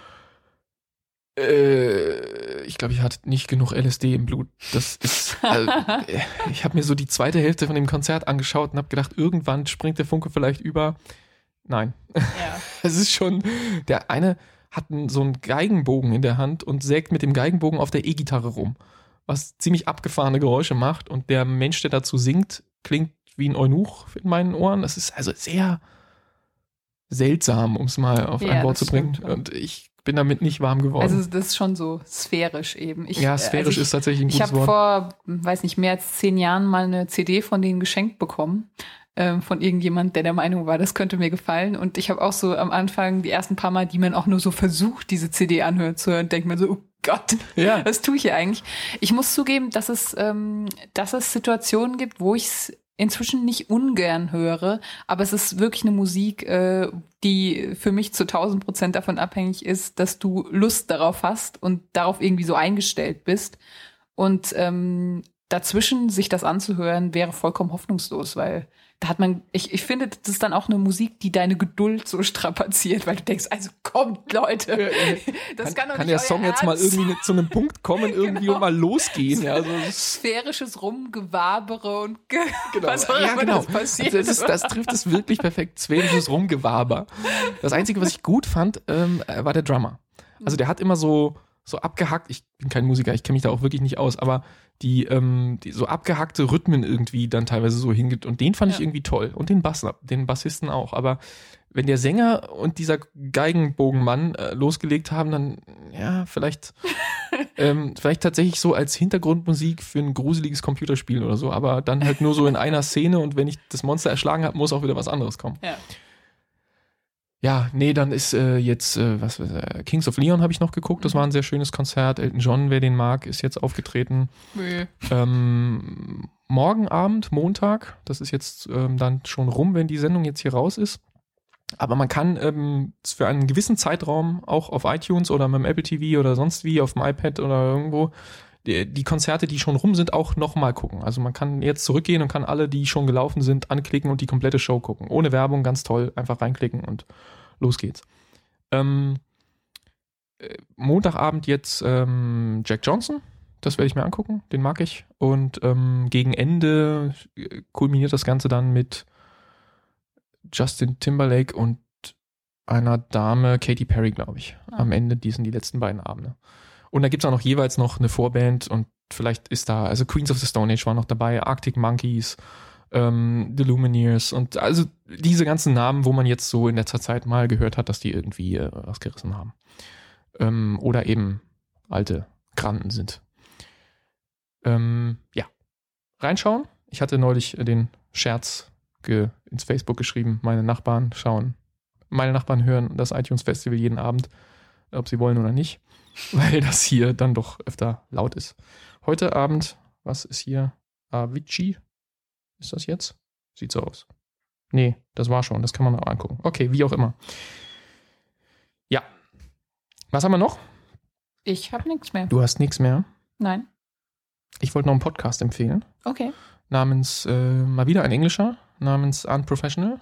Ich glaube, ich hatte nicht genug LSD im Blut. Das ist, ich habe mir so die zweite Hälfte von dem Konzert angeschaut und habe gedacht, irgendwann springt der Funke vielleicht über. Nein. Ja. Es ist schon, der eine hat so einen Geigenbogen in der Hand und sägt mit dem Geigenbogen auf der E-Gitarre rum, was ziemlich abgefahrene Geräusche macht, und der Mensch, der dazu singt, klingt wie ein Eunuch in meinen Ohren. Das ist also sehr seltsam, um es mal auf ein Wort zu bringen. Und ich bin damit nicht warm geworden. Also das ist schon so sphärisch eben. Sphärisch ist tatsächlich ein gutes Wort. Ich habe vor, weiß nicht, mehr als 10 Jahren mal eine CD von denen geschenkt bekommen. Von irgendjemand, der Meinung war, das könnte mir gefallen. Und ich habe auch so am Anfang die ersten paar Mal, die man auch nur so versucht, diese CD anhören zu hören, denkt man so, oh Gott, was tue ich hier eigentlich? Ich muss zugeben, dass es Situationen gibt, wo ich es inzwischen nicht ungern höre, aber es ist wirklich eine Musik, die für mich zu 1000% davon abhängig ist, dass du Lust darauf hast und darauf irgendwie so eingestellt bist. Und dazwischen sich das anzuhören, wäre vollkommen hoffnungslos, weil da hat man, ich finde, das ist dann auch eine Musik, die deine Geduld so strapaziert, weil du denkst, also kommt Leute, das kann doch kann nicht der Song jetzt mal irgendwie zu einem Punkt kommen, irgendwie und mal losgehen. Ja, also sphärisches Rumgewabere und was auch immer das passiert. Also das trifft es wirklich perfekt, sphärisches Rumgewaber. Das Einzige, was ich gut fand, war der Drummer. Also der hat immer so abgehackt, ich bin kein Musiker, ich kenne mich da auch wirklich nicht aus, aber die so abgehackte Rhythmen irgendwie dann teilweise so hingeht, und den fand ich irgendwie toll, und den Bassisten auch, aber wenn der Sänger und dieser Geigenbogenmann losgelegt haben, dann vielleicht tatsächlich so als Hintergrundmusik für ein gruseliges Computerspiel oder so, aber dann halt nur so in einer Szene, und wenn ich das Monster erschlagen habe, muss auch wieder was anderes kommen. Ja, nee, dann ist jetzt Kings of Leon habe ich noch geguckt. Das war ein sehr schönes Konzert. Elton John, wer den mag, ist jetzt aufgetreten. Morgen Abend, Montag, das ist jetzt dann schon rum, wenn die Sendung jetzt hier raus ist. Aber man kann für einen gewissen Zeitraum auch auf iTunes oder mit dem Apple TV oder sonst wie, auf dem iPad oder irgendwo, die Konzerte, die schon rum sind, auch nochmal gucken. Also man kann jetzt zurückgehen und kann alle, die schon gelaufen sind, anklicken und die komplette Show gucken. Ohne Werbung, ganz toll. Einfach reinklicken und los geht's. Montagabend jetzt Jack Johnson. Das werde ich mir angucken. Den mag ich. Und gegen Ende kulminiert das Ganze dann mit Justin Timberlake und einer Dame, Katy Perry, glaube ich. Am Ende, die sind die letzten beiden Abende. Und da gibt's auch noch jeweils noch eine Vorband, und vielleicht ist da, also Queens of the Stone Age war noch dabei, Arctic Monkeys, The Lumineers, und also diese ganzen Namen, wo man jetzt so in letzter Zeit mal gehört hat, dass die irgendwie was gerissen haben. Oder eben alte Granden sind. Reinschauen. Ich hatte neulich den Scherz ins Facebook geschrieben, meine Nachbarn hören das iTunes Festival jeden Abend, ob sie wollen oder nicht, weil das hier dann doch öfter laut ist. Heute Abend, was ist hier? Avicii? Ist das jetzt? Sieht so aus. Nee, das war schon, das kann man auch angucken. Okay, wie auch immer. Ja. Was haben wir noch? Ich habe nichts mehr. Du hast nichts mehr? Nein. Ich wollte noch einen Podcast empfehlen. Okay. Namens, mal wieder ein englischer, namens Unprofessional.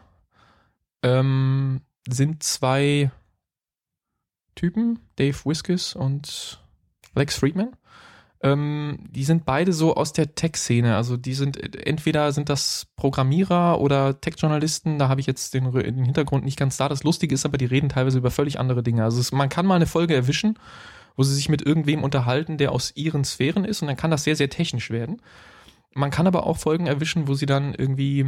Sind 2 Typen, Dave Wiskus und Lex Friedman. Die sind beide so aus der Tech-Szene. Also die entweder sind das Programmierer oder Tech-Journalisten. Da habe ich jetzt den Hintergrund nicht ganz da. Das Lustige ist aber, die reden teilweise über völlig andere Dinge. Also man kann mal eine Folge erwischen, wo sie sich mit irgendwem unterhalten, der aus ihren Sphären ist, und dann kann das sehr, sehr technisch werden. Man kann aber auch Folgen erwischen, wo sie dann irgendwie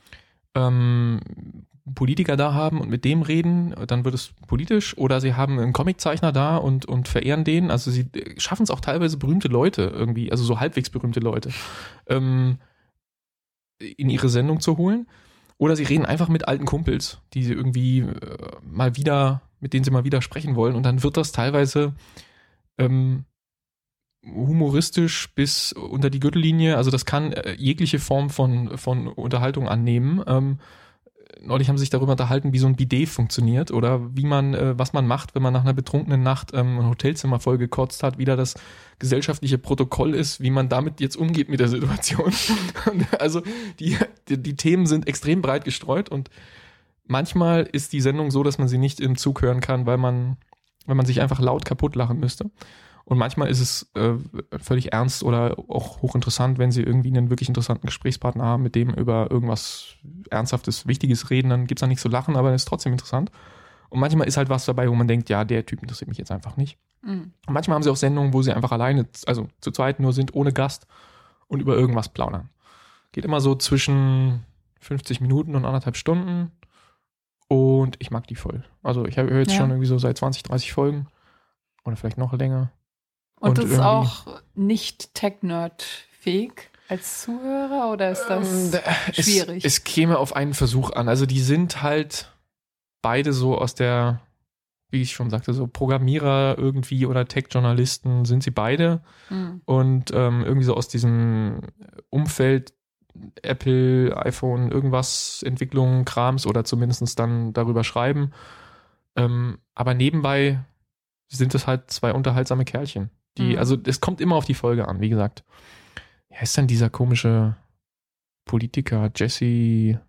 Politiker da haben und mit dem reden, dann wird es politisch, oder sie haben einen Comiczeichner da und verehren den. Also sie schaffen es auch teilweise, berühmte Leute irgendwie, also so halbwegs berühmte Leute, in ihre Sendung zu holen. Oder sie reden einfach mit alten Kumpels, die sie irgendwie mit denen sie mal wieder sprechen wollen, und dann wird das teilweise humoristisch bis unter die Gürtellinie. Also das kann jegliche Form von Unterhaltung annehmen. Neulich haben sie sich darüber unterhalten, wie so ein Bidet funktioniert oder wie man, was man macht, wenn man nach einer betrunkenen Nacht ein Hotelzimmer voll gekotzt hat, wie da das gesellschaftliche Protokoll ist, wie man damit jetzt umgeht mit der Situation. Also die Themen sind extrem breit gestreut und manchmal ist die Sendung so, dass man sie nicht im Zug hören kann, weil man sich einfach laut kaputt lachen müsste. Und manchmal ist es völlig ernst oder auch hochinteressant, wenn sie irgendwie einen wirklich interessanten Gesprächspartner haben, mit dem über irgendwas Ernsthaftes, Wichtiges reden, dann gibt's da nicht so Lachen, aber es ist trotzdem interessant. Und manchmal ist halt was dabei, wo man denkt, ja, der Typ interessiert mich jetzt einfach nicht. Mhm. Und manchmal haben sie auch Sendungen, wo sie einfach alleine, also zu zweit nur sind, ohne Gast und über irgendwas plaudern. Geht immer so zwischen 50 Minuten und 1,5 Stunden und ich mag die voll. Also ich höre jetzt schon irgendwie so seit 20, 30 Folgen oder vielleicht noch länger. Und das ist auch nicht Tech-Nerd-fähig als Zuhörer oder ist das schwierig? Es käme auf einen Versuch an. Also die sind halt beide so aus der, wie ich schon sagte, so Programmierer irgendwie oder Tech-Journalisten sind sie beide. Und irgendwie so aus diesem Umfeld Apple, iPhone, irgendwas, Entwicklung, Krams oder zumindest dann darüber schreiben. Aber nebenbei sind es halt zwei unterhaltsame Kerlchen. Also es kommt immer auf die Folge an, wie gesagt. Wer ist denn dieser komische Politiker? Jesse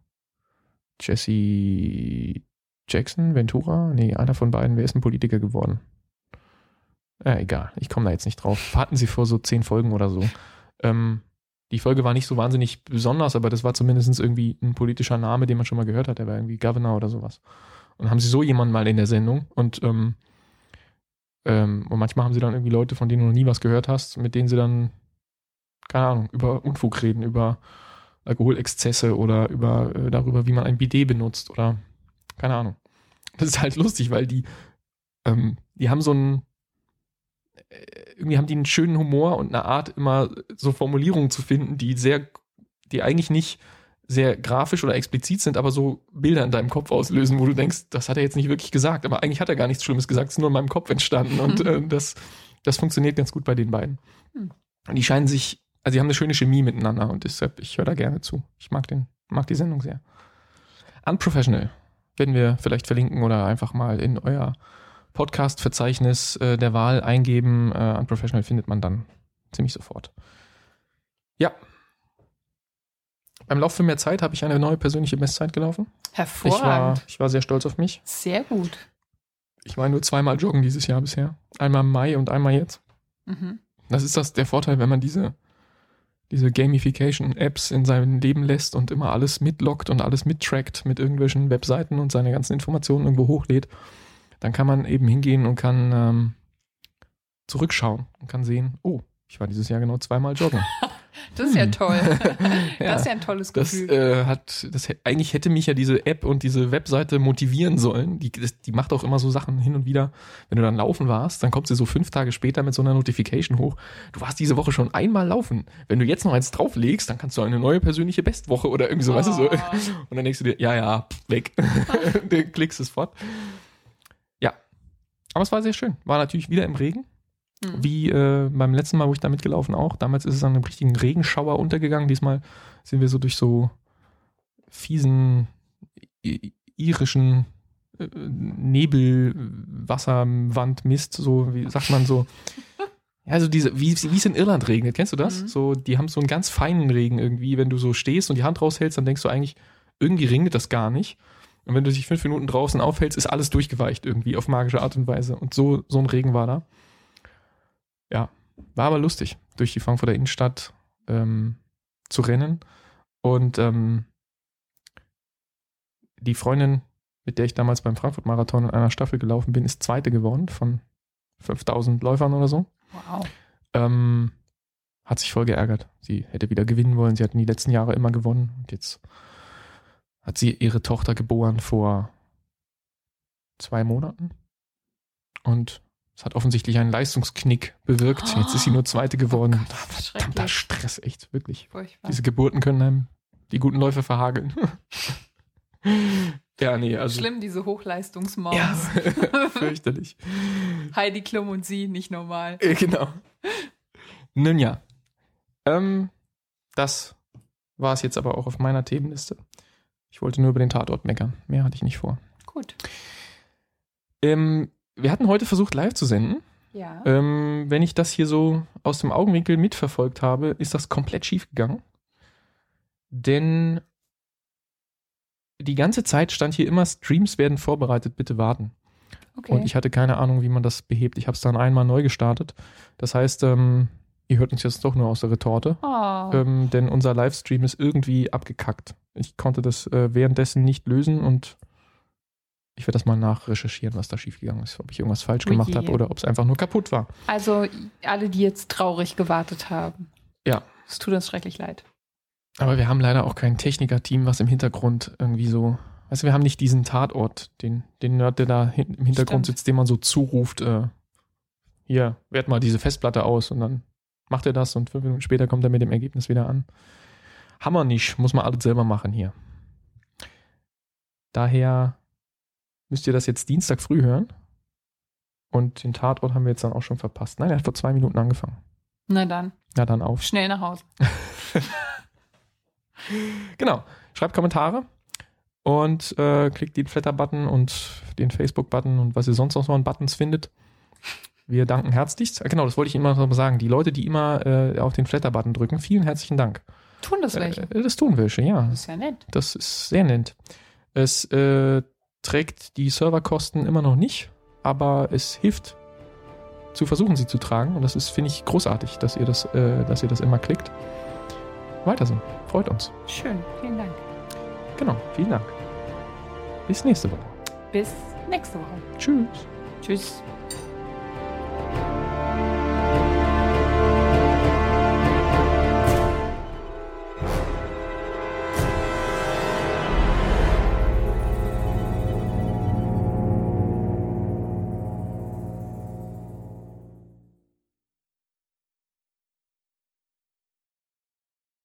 Jackson? Ventura? Nee, einer von beiden. Wer ist ein Politiker geworden? Egal, ich komme da jetzt nicht drauf. Hatten sie vor so 10 Folgen oder so. Die Folge war nicht so wahnsinnig besonders, aber das war zumindest irgendwie ein politischer Name, den man schon mal gehört hat. Der war irgendwie Governor oder sowas. Und haben sie so jemanden mal in der Sendung und manchmal haben sie dann irgendwie Leute, von denen du noch nie was gehört hast, mit denen sie dann, keine Ahnung, über Unfug reden, über Alkoholexzesse oder darüber, wie man ein Bidet benutzt oder keine Ahnung. Das ist halt lustig, weil die haben irgendwie haben die einen schönen Humor und eine Art, immer so Formulierungen zu finden, die eigentlich nicht sehr grafisch oder explizit sind, aber so Bilder in deinem Kopf auslösen, wo du denkst, das hat er jetzt nicht wirklich gesagt, aber eigentlich hat er gar nichts Schlimmes gesagt, es ist nur in meinem Kopf entstanden und das funktioniert ganz gut bei den beiden. Und die scheinen sich, also die haben eine schöne Chemie miteinander und deshalb, ich höre da gerne zu. Ich mag die Sendung sehr. Unprofessional werden wir vielleicht verlinken oder einfach mal in euer Podcast-Verzeichnis der Wahl eingeben. Unprofessional findet man dann ziemlich sofort. Ja. Beim Lauf für mehr Zeit habe ich eine neue persönliche Bestzeit gelaufen. Hervorragend. Ich war sehr stolz auf mich. Sehr gut. Ich war nur 2-mal joggen dieses Jahr bisher. Einmal im Mai und einmal jetzt. Das ist der Vorteil, wenn man diese Gamification-Apps in seinem Leben lässt und immer alles mitloggt und alles mittrackt mit irgendwelchen Webseiten und seine ganzen Informationen irgendwo hochlädt. Dann kann man eben hingehen und kann zurückschauen und kann sehen, oh, ich war dieses Jahr genau 2-mal joggen. Das ist ja toll. Das ist ja ein tolles Gefühl. Eigentlich hätte mich ja diese App und diese Webseite motivieren sollen. Die macht auch immer so Sachen hin und wieder. Wenn du dann laufen warst, dann kommt sie so 5 Tage später mit so einer Notification hoch. Du warst diese Woche schon einmal laufen. Wenn du jetzt noch eins drauflegst, dann kannst du eine neue persönliche Bestwoche oder irgendwie so, weißt du so. Und dann denkst du dir, ja, weg. Du klickst es fort. Ja. Aber es war sehr schön. War natürlich wieder im Regen. Wie beim letzten Mal, wo ich da mitgelaufen auch. Damals ist es an einem richtigen Regenschauer untergegangen. Diesmal sind wir so durch so fiesen irischen Nebelwasserwandmist, so, wie sagt man so. Ja, also wie es in Irland regnet. Kennst du das? So, die haben so einen ganz feinen Regen irgendwie. Wenn du so stehst und die Hand raushältst, dann denkst du eigentlich, irgendwie regnet das gar nicht. Und wenn du dich 5 Minuten draußen aufhältst, ist alles durchgeweicht irgendwie auf magische Art und Weise. Und so ein Regen war da. Ja, war aber lustig, durch die Frankfurter Innenstadt zu rennen. Und die Freundin, mit der ich damals beim Frankfurt-Marathon in einer Staffel gelaufen bin, ist Zweite geworden von 5000 Läufern oder so. Wow. Hat sich voll geärgert. Sie hätte wieder gewinnen wollen. Sie hat in die letzten Jahre immer gewonnen. Und jetzt hat sie ihre Tochter geboren vor 2 Monaten. Und es hat offensichtlich einen Leistungsknick bewirkt. Jetzt ist sie nur Zweite geworden. Oh Gott, verdammter Stress, echt, wirklich. Furchtbar. Diese Geburten können einem die guten Läufe verhageln. Ja, nee, also. Schlimm, diese Hochleistungsmoms. Ja, fürchterlich. Heidi Klum und sie, nicht normal. Genau. Nun ja. Das war es jetzt aber auch auf meiner Themenliste. Ich wollte nur über den Tatort meckern. Mehr hatte ich nicht vor. Gut. Wir hatten heute versucht, live zu senden. Ja. Wenn ich das hier so aus dem Augenwinkel mitverfolgt habe, ist das komplett schief gegangen. Denn die ganze Zeit stand hier immer, Streams werden vorbereitet, bitte warten. Okay. Und ich hatte keine Ahnung, wie man das behebt. Ich habe es dann einmal neu gestartet. Das heißt, ihr hört uns jetzt doch nur aus der Retorte. Oh. Denn unser Livestream ist irgendwie abgekackt. Ich konnte das währenddessen nicht lösen und ich werde das mal nachrecherchieren, was da schiefgegangen ist. Ob ich irgendwas falsch gemacht habe oder ob es einfach nur kaputt war. Also alle, die jetzt traurig gewartet haben. Ja. Es tut uns schrecklich leid. Aber wir haben leider auch kein Techniker-Team, was im Hintergrund irgendwie so... Weißt du, wir haben nicht diesen Tatort, den Nerd, der da im Hintergrund sitzt, dem man so zuruft, hier, wert mal diese Festplatte aus und dann macht er das und 5 Minuten später kommt er mit dem Ergebnis wieder an. Hammer nicht, muss man alles selber machen hier. Daher müsst ihr das jetzt Dienstag früh hören und den Tatort haben wir jetzt dann auch schon verpasst. Nein, er hat vor 2 Minuten angefangen. Na dann. Na dann auf. Schnell nach Hause. Genau, schreibt Kommentare. Und klickt den Flatter-Button und den Facebook-Button und was ihr sonst noch so an Buttons findet. Wir danken herzlichst. Genau, das wollte ich immer noch sagen. Die Leute, die immer auf den Flatter-Button drücken, vielen herzlichen Dank. Tun das welche? Das tun welche, ja. Das ist ja nett. Das ist sehr nett. Es trägt die Serverkosten immer noch nicht, aber es hilft zu versuchen, sie zu tragen. Und das ist, finde ich, großartig, dass ihr das immer klickt. Weiter so. Freut uns. Schön, vielen Dank. Genau, vielen Dank. Bis nächste Woche. Bis nächste Woche. Tschüss. Tschüss.